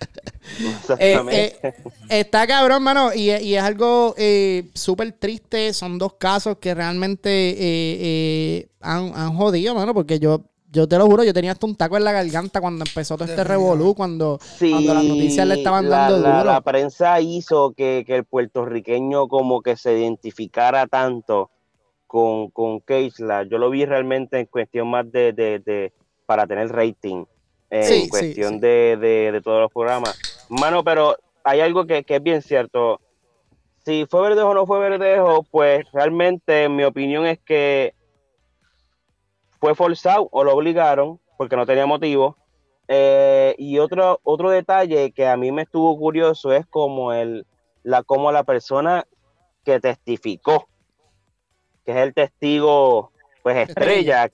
Está cabrón, mano. Y es algo súper triste. Son dos casos que realmente han jodido, mano, porque yo te lo juro, yo tenía hasta un taco en la garganta cuando empezó todo este revolú, cuando las noticias le estaban dando duro. La prensa hizo que el puertorriqueño como que se identificara tanto con Keisla. Yo lo vi realmente en cuestión más de para tener rating, en cuestión de todos los programas. Mano, pero hay algo que es bien cierto. Si fue Verdejo o no fue Verdejo, pues realmente mi opinión es que fue forzado o lo obligaron porque no tenía motivo. Y otro detalle que a mí me estuvo curioso es como la persona que testificó, que es el testigo pues estrella,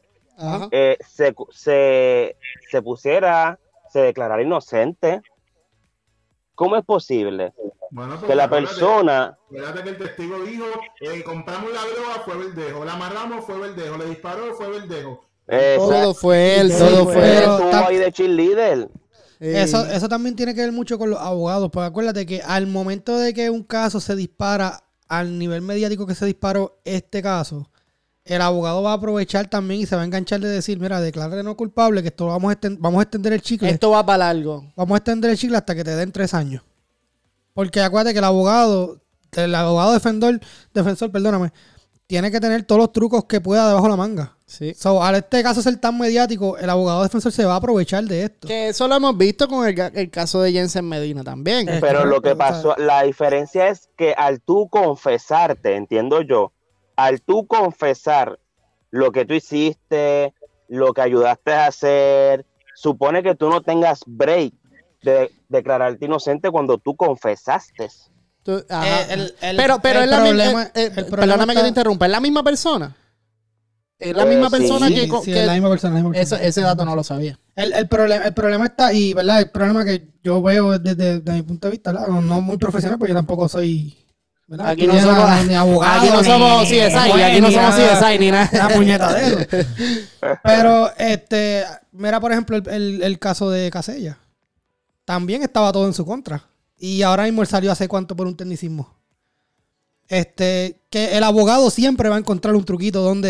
se declarara inocente. ¿Cómo es posible que la persona... Fíjate que el testigo dijo, compramos la droga, fue Verdejo, la amarramos, fue Verdejo, le disparó, fue Verdejo. Todo fue él, todo fue él. Estuvo ahí de cheerleader. Eso también tiene que ver mucho con los abogados, porque acuérdate que al momento de que un caso se dispara al nivel mediático que se disparó este caso, el abogado va a aprovechar también y se va a enganchar de decir, mira, declárate no culpable, que esto vamos a extender el chicle. Esto va para largo. Vamos a extender el chicle hasta que te den 3 años. Porque acuérdate que el abogado defensor, tiene que tener todos los trucos que pueda debajo de la manga. Sí. Al este caso ser tan mediático, el abogado defensor se va a aprovechar de esto. Que eso lo hemos visto con el caso de Jensen Medina también. Pero lo que pasó, la diferencia es que al tú confesarte, entiendo yo, al tú confesar lo que tú hiciste, lo que ayudaste a hacer, supone que tú no tengas break de declararte inocente cuando tú confesaste. Pero es la misma, perdóname que te interrumpa, ¿es la misma persona? Es la misma persona que es la misma persona. Ese dato no lo sabía. El problema está ahí, ¿verdad? El problema que yo veo desde mi punto de vista, ¿verdad? No muy profesional, porque yo tampoco soy... ¿verdad? Aquí no somos ni abogados. Aquí no somos CSI, aquí no somos CSI ni nada. Una puñeta de eso. Pero, mira, por ejemplo, el caso de Casella. También estaba todo en su contra. Y ahora mismo él salió hace cuánto por un tecnicismo. Que el abogado siempre va a encontrar un truquito donde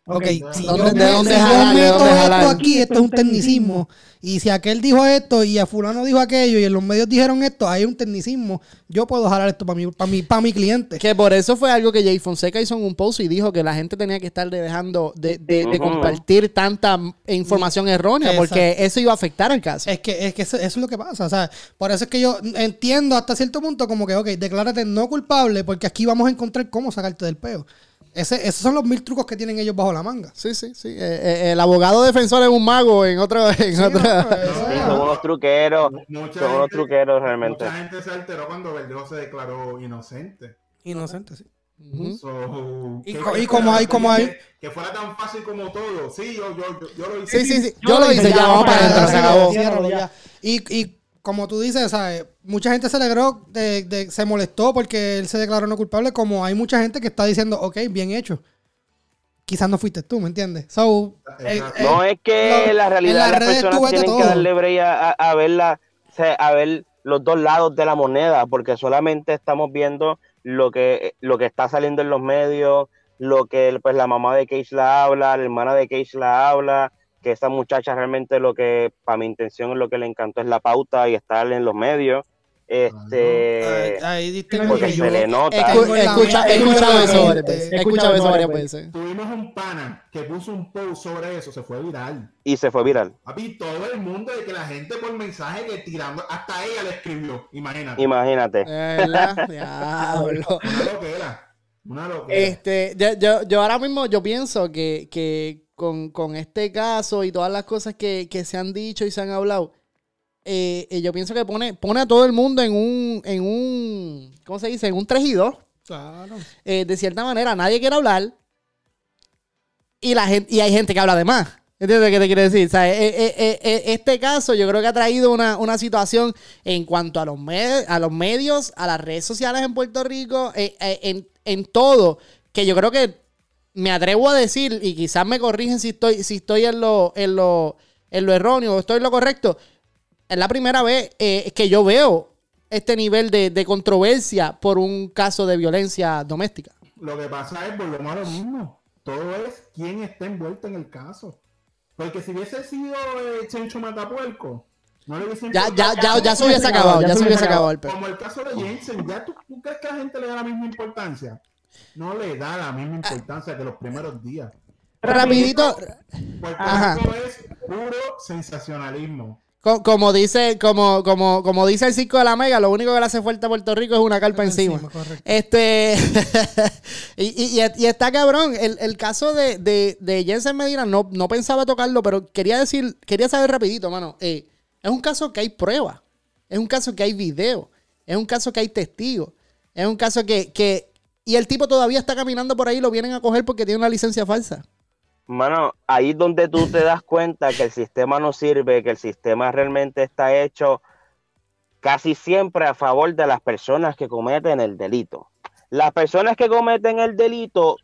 Ok, si ¿Dónde- yo, de dónde si yo jalar, de meto dónde esto jalar? aquí, esto es un tecnicismo. Y si aquel dijo esto y a fulano dijo aquello y en los medios dijeron esto, hay un tecnicismo. Yo puedo jalar esto para mi cliente. Que por eso fue algo que Jay Fonseca hizo en un post y dijo que la gente tenía que estar dejando de compartir tanta información errónea, porque eso iba a afectar el caso. Es que eso es lo que pasa. O sea, por eso es que yo entiendo hasta cierto punto como que, ok, declárate no culpable porque aquí vamos a encontrar cómo sacarte del peo. Esos son los 1000 trucos que tienen ellos bajo la manga. Sí. El abogado defensor es un mago en otra. Sí, son unos truqueros. Son unos truqueros realmente. Mucha gente se alteró cuando Verdejo se declaró inocente. Inocente, sí. Y como hay que fuera tan fácil como todo. Sí, yo lo hice. Sí. Yo lo hice, ya vamos para adentro, se acabó. Ciérralo ya. Y como tú dices, ¿sabes? Mucha gente se alegró, se molestó porque él se declaró no culpable, como hay mucha gente que está diciendo, ok, bien hecho. Quizás no fuiste tú, ¿me entiendes? No, es que la realidad las personas tienen que darle break a verla, o sea, a ver los dos lados de la moneda, porque solamente estamos viendo lo que está saliendo en los medios, lo que pues la mamá de Keishla habla, la hermana de Keishla habla, que esa muchacha realmente lo que, para mi intención, es lo que le encantó es la pauta y estar en los medios. Ahí diste porque se le nota. Escucha eso varias veces. Tuvimos un pana que puso un post sobre eso, se fue viral. Y se fue viral. Papi, todo el mundo, de que la gente por mensaje que tirando, hasta ella le escribió, imagínate. Diablo. Una loquera. Yo ahora mismo yo pienso que con este caso y todas las cosas que se han dicho y se han hablado, yo pienso que pone a todo el mundo en un ¿cómo se dice? En un 3 y 2. Claro. De cierta manera, nadie quiere hablar y hay gente que habla de más. ¿Entiendes qué te quiero decir? O sea, este caso yo creo que ha traído una situación en cuanto a los medios, a las redes sociales en Puerto Rico, en todo, que yo creo que me atrevo a decir, y quizás me corrigen si estoy en lo erróneo o estoy en lo correcto. Es la primera vez que yo veo este nivel de controversia por un caso de violencia doméstica. Lo que pasa es, volvemos a lo mismo. Todo es quién está envuelto en el caso. Porque si hubiese sido Chencho Matapuerco, no le hubiesen... Ya se hubiese acabado. Ya se hubiese acabado el Como el caso de Jensen, ¿ya tú crees que la gente le da la misma importancia? No le da la misma importancia que los primeros días. Rapidito. Puerto Rico es puro sensacionalismo. Como dice el Circo de la Mega, lo único que le hace falta a Puerto Rico es una carpa encima. Y está cabrón. El caso de Jensen Medina no pensaba tocarlo, pero quería saber rapidito, mano. Es un caso que hay pruebas. Es un caso que hay video. Es un caso que hay testigos. Es un caso que y el tipo todavía está caminando por ahí, lo vienen a coger porque tiene una licencia falsa. Mano, ahí es donde tú te das cuenta que el sistema no sirve, que el sistema realmente está hecho casi siempre a favor de las personas que cometen el delito. Las personas que cometen el delito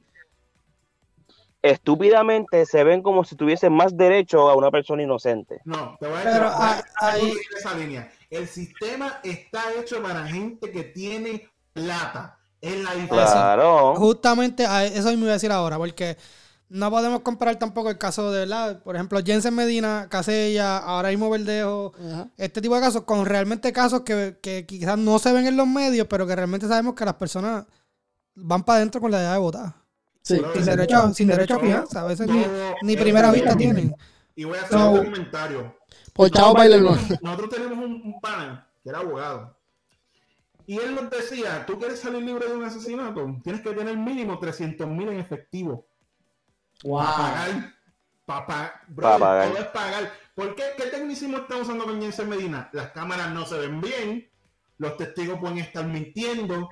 estúpidamente se ven como si tuviesen más derecho a una persona inocente. No, te voy a decir esa línea. El sistema está hecho para gente que tiene plata. Es la diferencia. Claro. Justamente eso me voy a decir ahora, porque no podemos comparar tampoco el caso de, ¿verdad? Por ejemplo, Jensen Medina, Casella, ahora mismo Verdejo, este tipo de casos, con realmente casos que quizás no se ven en los medios, pero que realmente sabemos que las personas van para adentro con la idea de votar. Sí. Sin derecho a fianza. A veces ni primera vista tienen. Y voy a hacer un comentario. Nosotros tenemos un pana que era abogado. Y él nos decía, tú quieres salir libre de un asesinato, tienes que tener mínimo 300,000 en efectivo. Wow. Para pagar. Todo es pagar. ¿Por qué? ¿Qué tecnicismo está usando con Jensen Medina? Las cámaras no se ven bien, los testigos pueden estar mintiendo.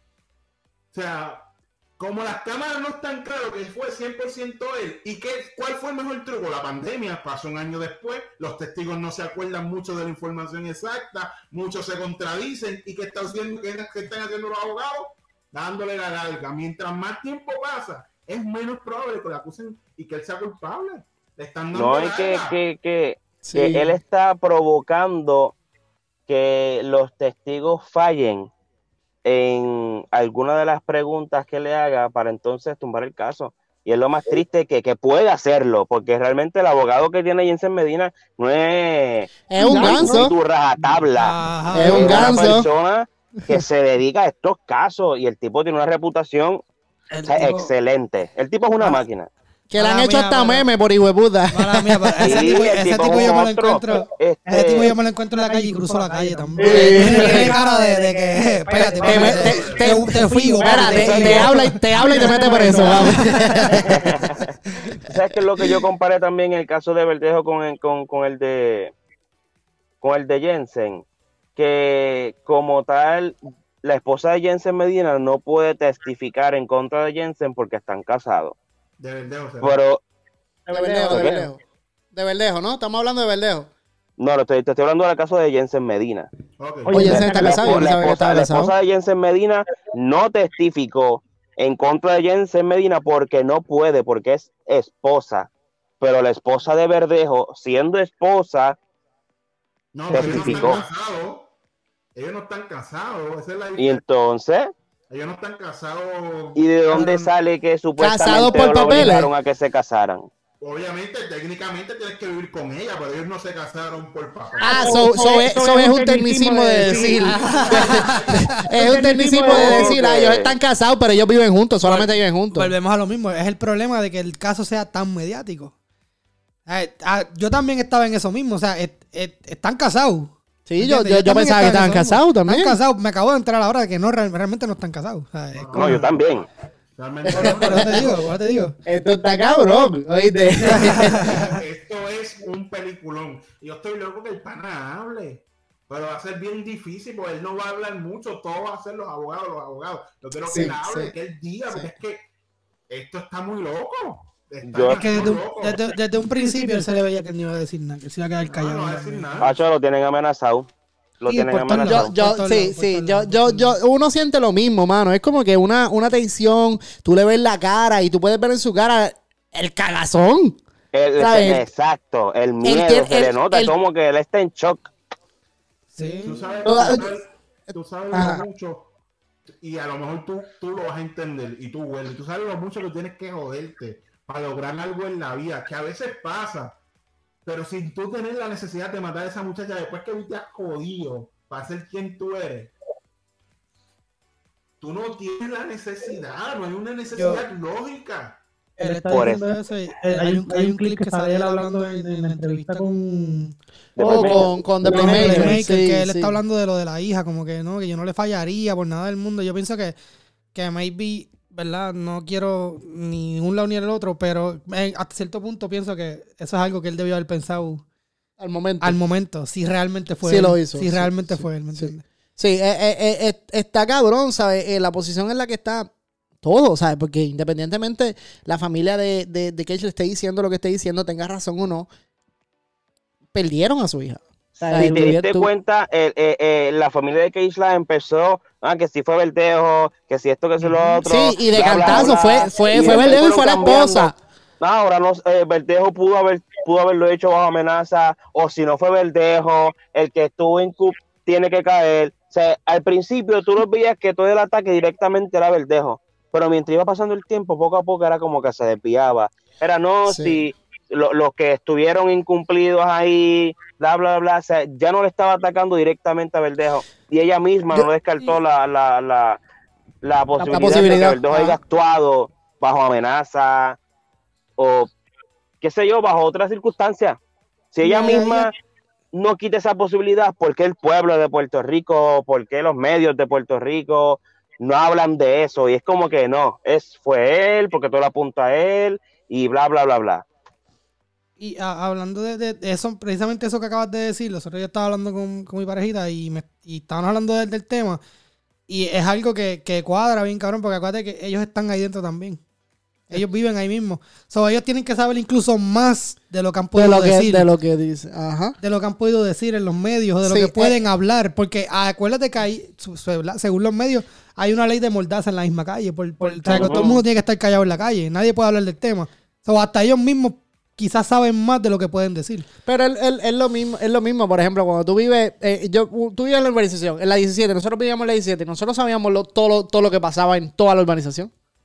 O sea, como las cámaras no están claras que fue 100% él, ¿y cuál fue el mejor truco? La pandemia pasó un año después, los testigos no se acuerdan mucho de la información exacta, muchos se contradicen, ¿y qué están haciendo los abogados? Dándole la larga. Mientras más tiempo pasa, es menos probable que lo acusen y que él sea culpable. Le están dando no, es que él está provocando que los testigos fallen en alguna de las preguntas que le haga para entonces tumbar el caso. Y es lo más triste que puede hacerlo, porque realmente el abogado que tiene Jensen Medina no es un ganso. Tu rajatabla. Es un una ganso. persona que se dedica a estos casos y el tipo tiene una reputación excelente. El tipo es una máquina. Que le han hecho hasta meme por hijueputa. Ese Sí, tipo, el ese tipo tipo es yo un me lo monstruo. encuentro. Ese tipo yo me lo encuentro en la calle y cruzo la calle también. Tiene cara de que, espérate, te fui, Te habla y te mete por eso. Vamos. ¿Sabes qué es lo que yo comparé también en el caso de Verdejo con el de Jensen? Que como tal, la esposa de Jensen Medina no puede testificar en contra de Jensen porque están casados. De Verdejo, Pero De Verdejo, ¿no? Estamos hablando de Verdejo. no, te estoy hablando del caso de Jensen Medina. Okay. Oye, Jensen está casado. Yo no sabía que estaba La casado. esposa de Jensen Medina no testificó en contra de Jensen Medina porque no puede, porque es esposa. Pero la esposa de Verdejo, siendo esposa, No, testificó. Ellos no están casados. Esa es la Y diferencia. entonces, Ellos no están casados. ¿y de dónde sale que Casados supuestamente por lo papeles. obligaron a que se casaran? Obviamente, técnicamente tienes que vivir con ella, pero ellos no se casaron por papel. Eso es un tecnicismo de decir. Es un tecnicismo de decir, ellos están casados, pero ellos viven juntos, solamente viven juntos. Volvemos a lo mismo. Es el problema de que el caso sea tan mediático. Yo también estaba en eso mismo. O sea, están casados. Sí, yo pensaba que estaban casados también. Están casados. Me acabo de enterar ahora de que no realmente no están casados. O sea, es No, yo también. Realmente Pero te digo. Esto está cabrón, ¿oíste? esto es un peliculón. Y yo estoy loco que el pana hable. Pero va a ser bien difícil porque él no va a hablar mucho. Todo va a ser los abogados. Yo quiero que él hable, que él diga, porque es que esto está muy loco. Es que desde un principio él se le veía que no iba a decir nada, que se iba a quedar callado. No va a decir nada. Pacho, lo tienen amenazado. Uno siente lo mismo, mano. Es como que una tensión, tú le ves la cara y tú puedes ver en su cara el cagazón. Exacto, el miedo se le nota, como que él está en shock. Sí. Tú sabes lo mucho, y a lo mejor tú lo vas a entender, y tú vuelves. Tú sabes lo mucho que tienes que joderte para lograr algo en la vida, que a veces pasa. Pero sin tú tener la necesidad de matar a esa muchacha después que te has jodido para ser quien tú eres, tú no tienes la necesidad, no hay una necesidad lógica. Él está Por diciendo eso. Hay un clip que sale él hablando en la entrevista con The Playmaker. que él está hablando de lo de la hija, como que no, que yo no le fallaría por nada del mundo. Yo pienso que maybe, ¿verdad? No quiero ni un lado ni el otro, pero hasta cierto punto pienso que eso es algo que él debió haber pensado al momento, si realmente fue sí él. Lo hizo. Si realmente fue él, ¿me entiendes? Sí, está cabrón, ¿sabes? La posición en la que está todo, ¿sabes? Porque independientemente la familia de que le esté diciendo lo que esté diciendo, tenga razón o no, perdieron a su hija. Si te diste cuenta, la familia de Keishla empezó, que si fue Verdejo, que si esto, que si lo otro. Sí, y de cantazo fue Verdejo y fue la esposa. Ahora Verdejo pudo haberlo hecho bajo amenaza, o si no fue Verdejo, el que estuvo en CUP tiene que caer. O sea, al principio tú no veías que todo el ataque directamente era Verdejo, pero mientras iba pasando el tiempo, poco a poco era como que se desviaba. Era si los que estuvieron incumplidos ahí, bla, bla, bla, o sea, ya no le estaba atacando directamente a Verdejo, y ella misma no descartó la posibilidad de que Verdejo haya actuado bajo amenaza o qué sé yo, bajo otras circunstancias. Si ella misma no quita esa posibilidad, ¿por qué el pueblo de Puerto Rico, por qué los medios de Puerto Rico no hablan de eso? Y es como que no, fue él, porque todo lo apunta a él, y bla, bla, bla, bla. Y hablando de eso, precisamente eso que acabas de decir, nosotros yo estaba hablando con mi parejita y estábamos hablando del tema, y es algo que cuadra bien cabrón, porque acuérdate que ellos están ahí dentro también. Ellos viven ahí mismo. Ellos tienen que saber incluso más de lo que han podido decir. De lo que dice. Ajá. De lo que han podido decir en los medios, de lo que pueden hablar. Porque acuérdate que hay, según los medios, hay una ley de mordaza en la misma calle. O sea, que todo el mundo tiene que estar callado en la calle. Nadie puede hablar del tema. Hasta ellos mismos quizás saben más de lo que pueden decir. Pero es lo mismo, por ejemplo, cuando tú vives, tú vives en la urbanización, en la 17, nosotros vivíamos en la 17, nosotros sabíamos todo lo que pasaba en toda la urbanización.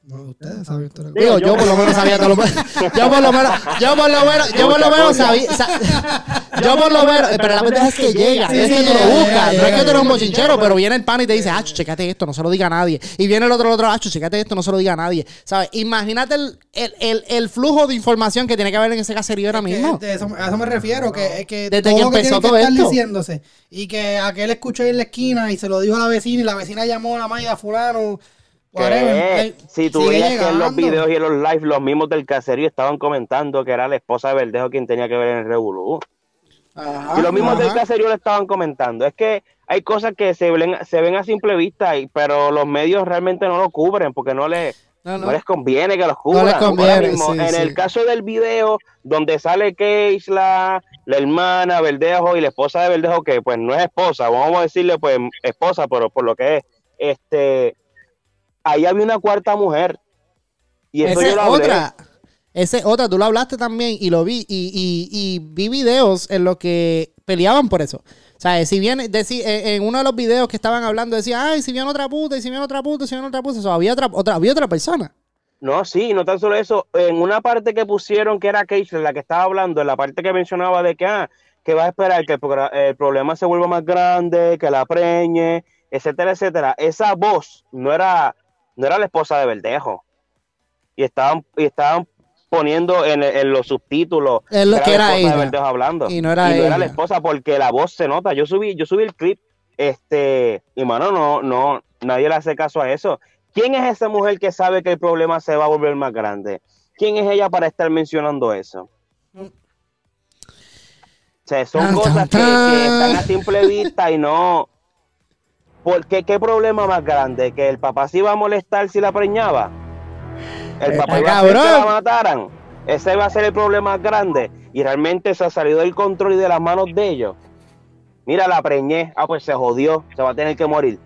No, ustedes saben. Digo, yo por lo menos sabía todo lo Yo por lo menos sabía. Yo por lo menos. Pero la verdad es que llega. Es que tú lo buscas. No es que tú eres un bochinchero, pero viene el pan y te dice, chécate esto, no se lo diga a nadie. Y viene el otro, chécate esto, no se lo diga a nadie. ¿Sabes? Imagínate el flujo de información que tiene que haber en ese caserío ahora mismo. A eso me refiero, que desde que empezó todo esto. Diciéndose. Y que aquel escuchó ahí en la esquina y se lo dijo a la vecina y la vecina llamó a la madre a fulano. Si tú veías que en los videos y en los live los mismos del caserío estaban comentando que era la esposa de Verdejo quien tenía que ver en el revolú. Y los mismos del caserío le estaban comentando. Es que hay cosas que se ven a simple vista, pero los medios realmente no lo cubren porque no les conviene que los cubran. No les conviene, en el caso del video donde sale Keisla, la hermana Verdejo y la esposa de Verdejo, que pues no es esposa, vamos a decirle pues esposa, pero por lo que es, ahí había una cuarta mujer. Y eso yo lo hablé. Esa es otra, tú lo hablaste también y lo vi. Y vi videos en los que peleaban por eso. O sea, si viene, en uno de los videos que estaban hablando, decía, ay, si viene otra puta, y si viene otra puta, y si viene otra puta. O sea, había otra persona. No, sí, no tan solo eso. En una parte que pusieron que era Keisha, la que estaba hablando, en la parte que mencionaba de que va a esperar que el problema se vuelva más grande, que la preñe, etcétera, etcétera. Esa voz no era la esposa de Verdejo. Y estaban poniendo en los subtítulos es lo que era la esposa ella de Verdejo hablando. Y no era la esposa porque la voz se nota. Yo subí el clip, y mano, no, nadie le hace caso a eso. ¿Quién es esa mujer que sabe que el problema se va a volver más grande? ¿Quién es ella para estar mencionando eso? O sea, son cosas que están a simple vista y no... Porque ¿qué problema más grande? ¿Que el papá se iba a molestar si la preñaba? ¿El papá iba a hacer que la mataran? Ese va a ser el problema más grande. Y realmente se ha salido del control y de las manos de ellos. Mira, la preñé. Pues se jodió. Se va a tener que morir.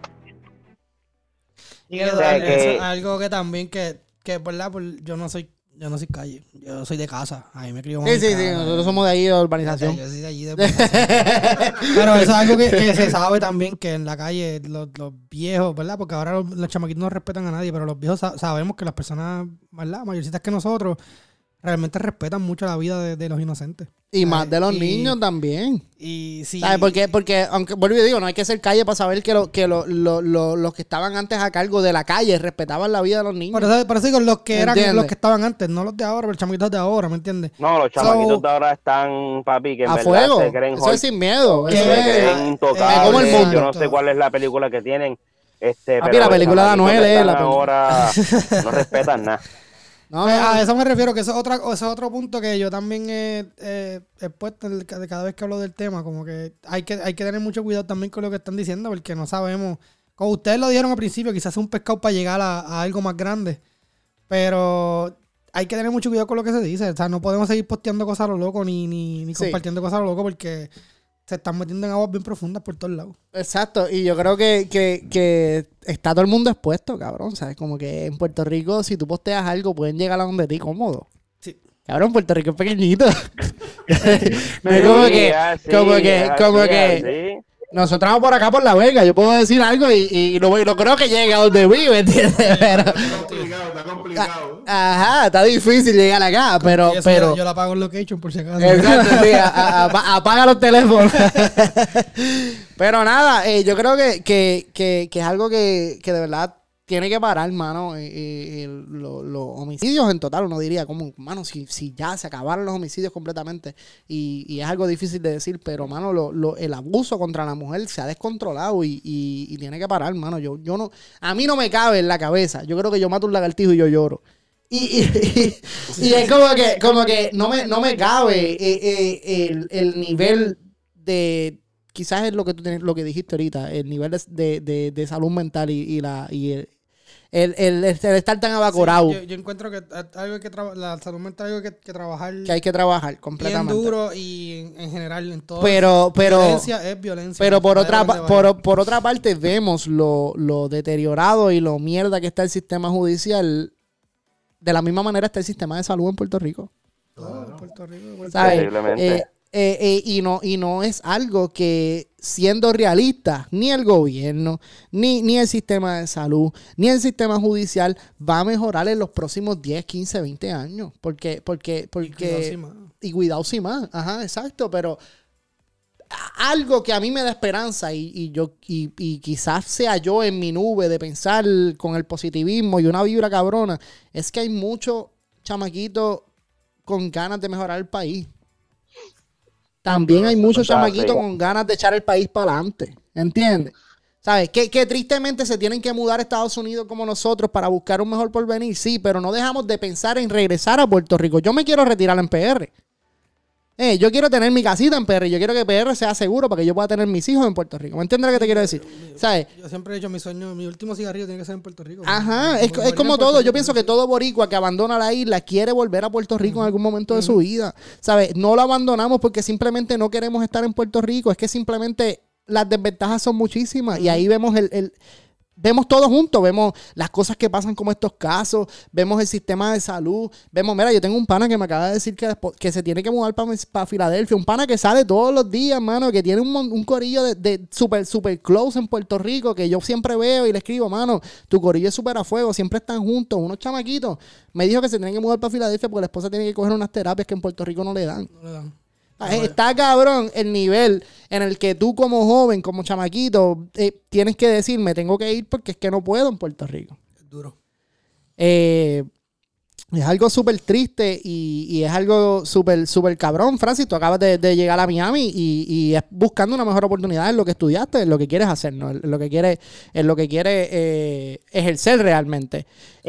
Y eso, algo que también que ¿verdad? Yo no soy calle, yo soy de casa. Ahí me crió. Sí, nosotros somos de ahí de urbanización. Yo soy de allí de urbanización. Pero eso es algo que se sabe también, que en la calle los viejos, ¿verdad? Porque ahora los chamaquitos no respetan a nadie, pero los viejos sabemos que las personas, ¿verdad? Mayorcitas que nosotros, realmente respetan mucho la vida de los inocentes. Y más de los niños también. Y sí. ¿Sabes? Porque aunque vuelvo y digo, no hay que ser calle para saber que los que estaban antes a cargo de la calle respetaban la vida de los niños. Por eso digo, los que eran los que estaban antes, no los de ahora, pero los chamaquitos de ahora, ¿me entiendes? No, los chamaquitos de ahora están, papi, que en a verdad fuego. Se creen eso es sin miedo. Se creen intocables. Como el mundo. Yo no sé cuál es la película que tienen. Papi, la película de Anuel ahora no respetan nada. No, a eso me refiero, que eso es otro punto que yo también he puesto cada vez que hablo del tema, como que hay que tener mucho cuidado también con lo que están diciendo, porque no sabemos, como ustedes lo dijeron al principio, quizás es un pescado para llegar a algo más grande, pero hay que tener mucho cuidado con lo que se dice. O sea, no podemos seguir posteando cosas a lo loco ni compartiendo cosas a lo loco, porque se están metiendo en aguas bien profundas por todos lados. Exacto, y yo creo que está todo el mundo expuesto, cabrón, ¿sabes? Como que en Puerto Rico, si tú posteas algo, pueden llegar a donde ti cómodo. Sí. Cabrón, Puerto Rico es pequeñito. Como que nosotros vamos por acá por La Vega, yo puedo decir algo y no creo que llegue a donde vive, ¿entiendes? Pero, está complicado. Ajá, está difícil llegar acá, pero... Yo la apago en location por si acaso. Exacto, sí, apaga los teléfonos. Pero nada, yo creo que es algo que de verdad tiene que parar, mano. Los homicidios en total, uno diría, como, mano, si ya se acabaron los homicidios completamente, y es algo difícil de decir, pero, mano, el abuso contra la mujer se ha descontrolado y tiene que parar, mano. Yo no, a mí no me cabe en la cabeza. Yo creo que yo mato un lagartijo y yo lloro. Y es como que no me cabe el nivel de... Quizás es lo que dijiste ahorita, el nivel de salud mental y el estar tan abacorado. Sí, yo encuentro que la salud mental es algo que trabajar. Que hay que trabajar completamente. Bien duro y en general en todo. Pero violencia es violencia. Pero por otra parte vemos lo deteriorado y lo mierda que está el sistema judicial. De la misma manera está el sistema de salud en Puerto Rico. Claro. Puerto Rico. ¿Sabes? Y no es algo que, siendo realista, ni el gobierno, ni el sistema de salud, ni el sistema judicial va a mejorar en los próximos 10, 15, 20 años. Porque y cuidado sin más. Ajá, exacto. Pero algo que a mí me da esperanza y quizás sea yo en mi nube de pensar con el positivismo y una vibra cabrona, es que hay muchos chamaquitos con ganas de mejorar el país. También hay muchos chamaquitos con ganas de echar el país para adelante. ¿Entiendes? ¿Sabes? Que tristemente se tienen que mudar a Estados Unidos como nosotros para buscar un mejor porvenir. Sí, pero no dejamos de pensar en regresar a Puerto Rico. Yo me quiero retirar en PR. Yo quiero tener mi casita en PR. Yo quiero que PR sea seguro para que yo pueda tener mis hijos en Puerto Rico. ¿Me entiendes lo que te quiero decir? ¿Sabes? Yo siempre he dicho mi sueño, mi último cigarrillo tiene que ser en Puerto Rico. Ajá, es como todo. Yo pienso que todo boricua que abandona la isla quiere volver a Puerto Rico en algún momento de su vida. ¿Sabes? No lo abandonamos porque simplemente no queremos estar en Puerto Rico. Es que simplemente las desventajas son muchísimas. Y ahí vemos vemos todo juntos, vemos las cosas que pasan como estos casos, vemos el sistema de salud, mira, yo tengo un pana que me acaba de decir que se tiene que mudar para Filadelfia, un pana que sale todos los días, mano, que tiene un corillo de super close en Puerto Rico, que yo siempre veo y le escribo, mano, tu corillo es súper a fuego, siempre están juntos, unos chamaquitos. Me dijo que se tienen que mudar para Filadelfia porque la esposa tiene que coger unas terapias que en Puerto Rico no le dan. Está cabrón el nivel en el que tú como joven, como chamaquito, tienes que decir, me tengo que ir porque es que no puedo en Puerto Rico. Es duro. Es algo súper triste y es algo súper cabrón. Francis, tú acabas de llegar a Miami y es buscando una mejor oportunidad en lo que estudiaste, en lo que quieres hacer, ¿no? En lo que quieres ejercer realmente.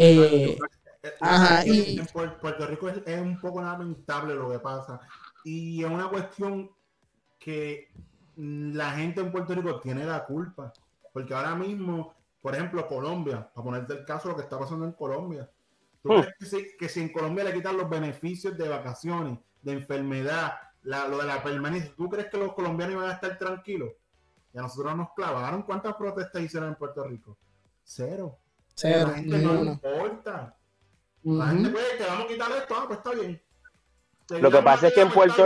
Ajá, en Puerto Rico es un poco lamentable lo que pasa. Y es una cuestión que la gente en Puerto Rico tiene la culpa. Porque ahora mismo, por ejemplo, Colombia, para ponerte el caso de lo que está pasando en Colombia. ¿Tú crees que si en Colombia le quitan los beneficios de vacaciones, de enfermedad, lo de la permanencia, ¿tú crees que los colombianos iban a estar tranquilos? Y a nosotros nos clavaron. ¿Cuántas protestas hicieron en Puerto Rico? Cero. A la gente no le importa. La gente puede que vamos a quitar esto, pues está bien. Lo que pasa es que en Puerto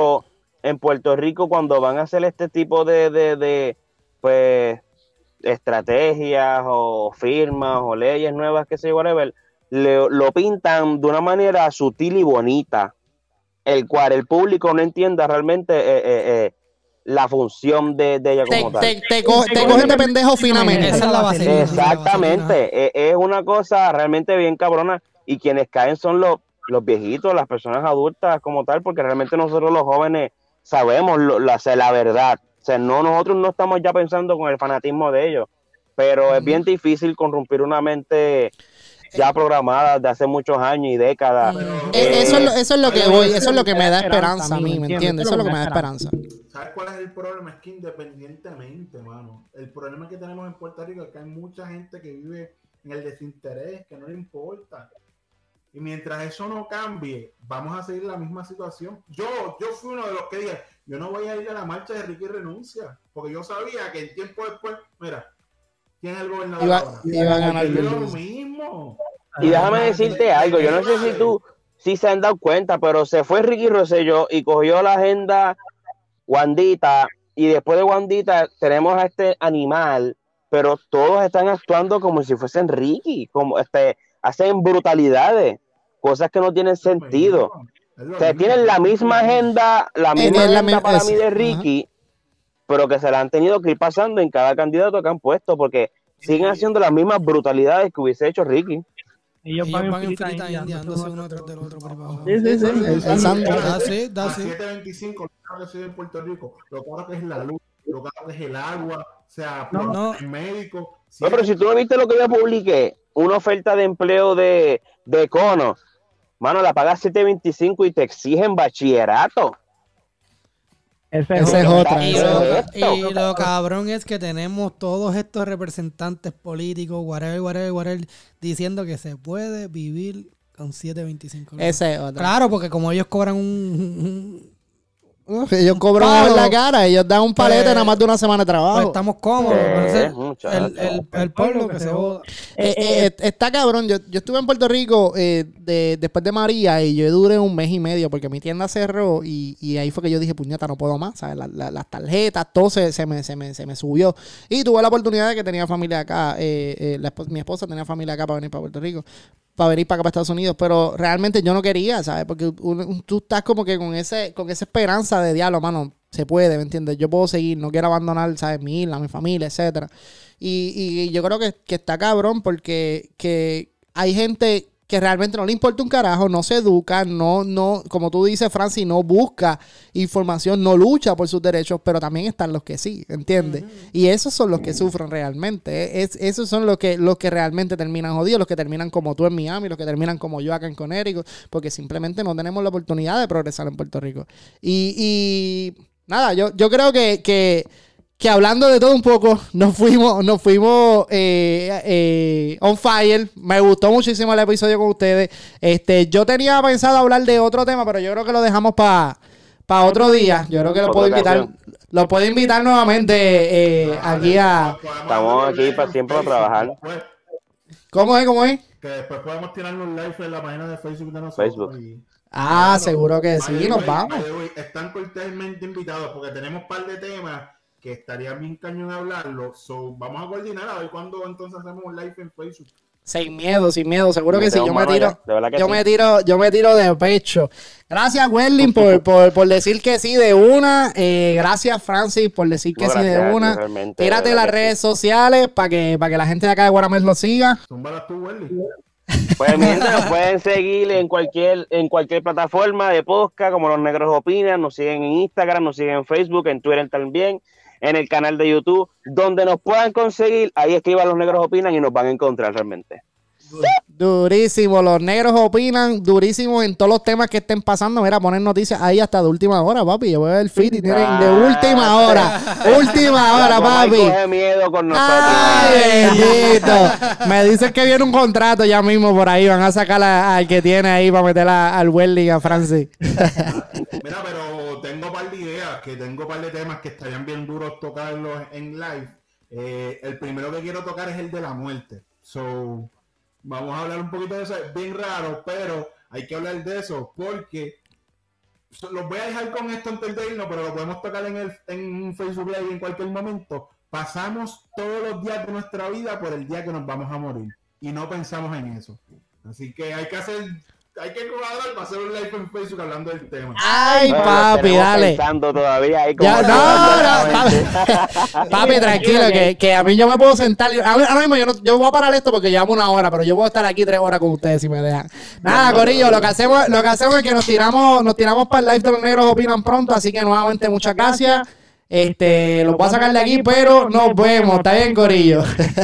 Rico, cuando van a hacer este tipo de pues estrategias o firmas o leyes nuevas, que se whatever, lo pintan de una manera sutil y bonita, el cual el público no entienda realmente la función de ella como tal. Te cogen de pendejo finamente. Esa es la base. Exactamente. Es una cosa realmente bien cabrona y quienes caen son los viejitos, las personas adultas como tal, porque realmente nosotros los jóvenes sabemos la verdad. O sea, nosotros no estamos ya pensando con el fanatismo de ellos, pero es bien difícil corrompir una mente ya programada de hace muchos años y décadas. Eso es lo que voy, eso es lo que me da esperanza a mí, ¿me entiendes? Eso es lo que me da esperanza. ¿Sabes cuál es el problema? Es que independientemente, mano, el problema que tenemos en Puerto Rico es que hay mucha gente que vive en el desinterés, que no le importa. Y mientras eso no cambie, vamos a seguir la misma situación. Yo fui uno de los que dije, yo no voy a ir a la marcha de Ricky Renuncia, porque yo sabía que el tiempo después, mira, ¿quién es el gobernador ahora? Iba a ganar lo mismo. Y déjame decirte algo, yo no sé si se han dado cuenta, pero se fue Ricky Rosselló y cogió la agenda Wandita, y después de Wandita tenemos a este animal, pero todos están actuando como si fuesen Ricky, como hacen brutalidades, cosas que no tienen sentido. O sea, tienen la misma agenda, para mí de Ricky, pero que se la han tenido que ir pasando en cada candidato que han puesto, porque siguen haciendo las mismas brutalidades que hubiese hecho Ricky. Ellos van en filita dándose uno tras del otro por abajo. Sí. 725, lo que es en Puerto Rico, lo caro que es la luz, lo caro que es el agua, o sea, el médico. No, pero si tú no viste lo que yo publiqué, una oferta de empleo de Cono, mano, la pagas 725 y te exigen bachillerato. Esa es otra. Y lo cabrón es que tenemos todos estos representantes políticos, whatever, diciendo que se puede vivir con 725. Esa es otra. Claro, porque como ellos cobran un Ellos cobran en la cara, ellos dan un palete nada más de una semana de trabajo. Pues estamos cómodos. El pueblo que se joda. Está cabrón. Yo estuve en Puerto Rico después de María y yo duré 1 mes y medio porque mi tienda cerró y ahí fue que yo dije, puñeta, no puedo más, ¿sabes? Las tarjetas, todo se me subió. Y tuve la oportunidad de que tenía familia acá. Mi esposa tenía familia acá para venir para Puerto Rico, para venir para acá, para Estados Unidos, pero realmente yo no quería, ¿sabes? Porque tú estás como que con esa esperanza de diablo, mano, se puede, ¿me entiendes? Yo puedo seguir, no quiero abandonar, ¿sabes? Mi isla, mi familia, etcétera. Y yo creo que está cabrón porque que hay gente que realmente no le importa un carajo, no se educa, no, como tú dices, Francis, no busca información, no lucha por sus derechos, pero también están los que sí, ¿entiendes? Y esos son los que sufren realmente, esos son los que realmente terminan jodidos, los que terminan como tú en Miami, los que terminan como yo acá en Connecticut, porque simplemente no tenemos la oportunidad de progresar en Puerto Rico. Y nada, yo creo que hablando de todo un poco, nos fuimos on fire. Me gustó muchísimo el episodio con ustedes. Yo tenía pensado hablar de otro tema, pero yo creo que lo dejamos para otro día. Yo creo que lo puedo invitar nuevamente aquí a... Estamos aquí para siempre a trabajar. ¿Cómo es? Que después podemos tirar un live en la página de Facebook de nosotros. Facebook. Seguro que sí, nos vamos. Están cordialmente invitados porque tenemos un par de temas que estaría bien cañón hablarlo. Vamos a coordinar a ver cuándo entonces hacemos un live en Facebook. Sin miedo, seguro que sí. Yo me sí. tiro de pecho. Gracias, Werlin, por decir que sí de una. Gracias, Francis, por decir que sí de una. Tírate las redes sociales para que la gente de acá de Guaramés lo siga. Zúmbalas tú, Werlin. Pues mientras nos pueden seguir en cualquier plataforma de podcast, como Los Negros Opinan, nos siguen en Instagram, nos siguen en Facebook, en Twitter también, en el canal de YouTube, donde nos puedan conseguir, ahí escriban Los Negros Opinan y nos van a encontrar realmente. Durísimo, Los Negros Opinan, durísimo en todos los temas que estén pasando. Mira, poner noticias ahí hasta de última hora, papi. Yo voy a ver el feed y tienen de última hora, papi. Coge miedo con nosotros. Ay, bendito. Me dicen que viene un contrato ya mismo por ahí. Van a sacar al que tiene ahí para meter al Welly, a Francis. Mira, pero tengo un par de ideas, tengo un par de temas que estarían bien duros tocarlos en live. El primero que quiero tocar es el de la muerte. Vamos a hablar un poquito de eso, es bien raro, pero hay que hablar de eso porque los voy a dejar con esto antes de irnos, pero lo podemos tocar en Facebook Live en cualquier momento. Pasamos todos los días de nuestra vida por el día que nos vamos a morir y no pensamos en eso. Así que hay que cuadrar para hacer un live en Facebook hablando del tema. Ay, bueno, papi, dale. Pensando todavía ahí ya, no, papi, tranquilo, que a mí yo me puedo sentar. Ahora mismo yo voy a parar esto porque llevamos 1 hora, pero yo puedo estar aquí 3 horas con ustedes si me dejan. Nada, corillo, lo que hacemos es que nos tiramos para el live de Los Negros Opinan pronto, así que nuevamente muchas gracias. Los voy a sacar de aquí, pero nos vemos. Está bien, corillo.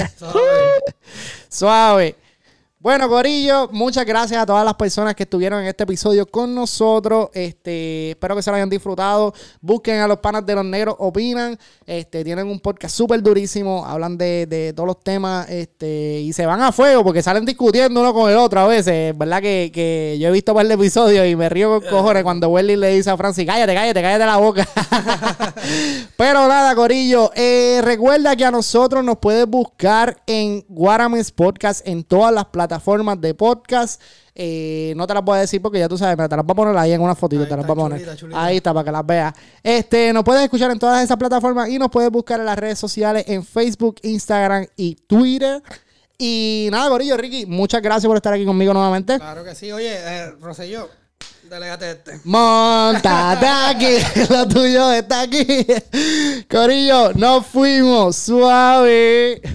Suave. Bueno, corillo, muchas gracias a todas las personas que estuvieron en este episodio con nosotros. Espero que se lo hayan disfrutado. Busquen a los panas de Los Negros Opinan. Tienen un podcast súper durísimo. Hablan de todos los temas y se van a fuego porque salen discutiendo uno con el otro a veces. ¿Verdad? Que yo he visto un par de episodios y me río con cojones cuando Welly le dice a Francis, cállate la boca. Pero nada, corillo. Recuerda que a nosotros nos puedes buscar en Guaramés Podcast en todas las plataformas de podcast. No te las voy a decir porque ya tú sabes, te las voy a poner ahí en una fotito, te las voy a poner. Chulita. Ahí está, para que las veas. Nos puedes escuchar en todas esas plataformas y nos puedes buscar en las redes sociales en Facebook, Instagram y Twitter. Y nada, corillo, Ricky, muchas gracias por estar aquí conmigo nuevamente. Claro que sí. Oye, Rosselló, delégate Montate aquí, lo tuyo está aquí. Corillo, nos fuimos, suave.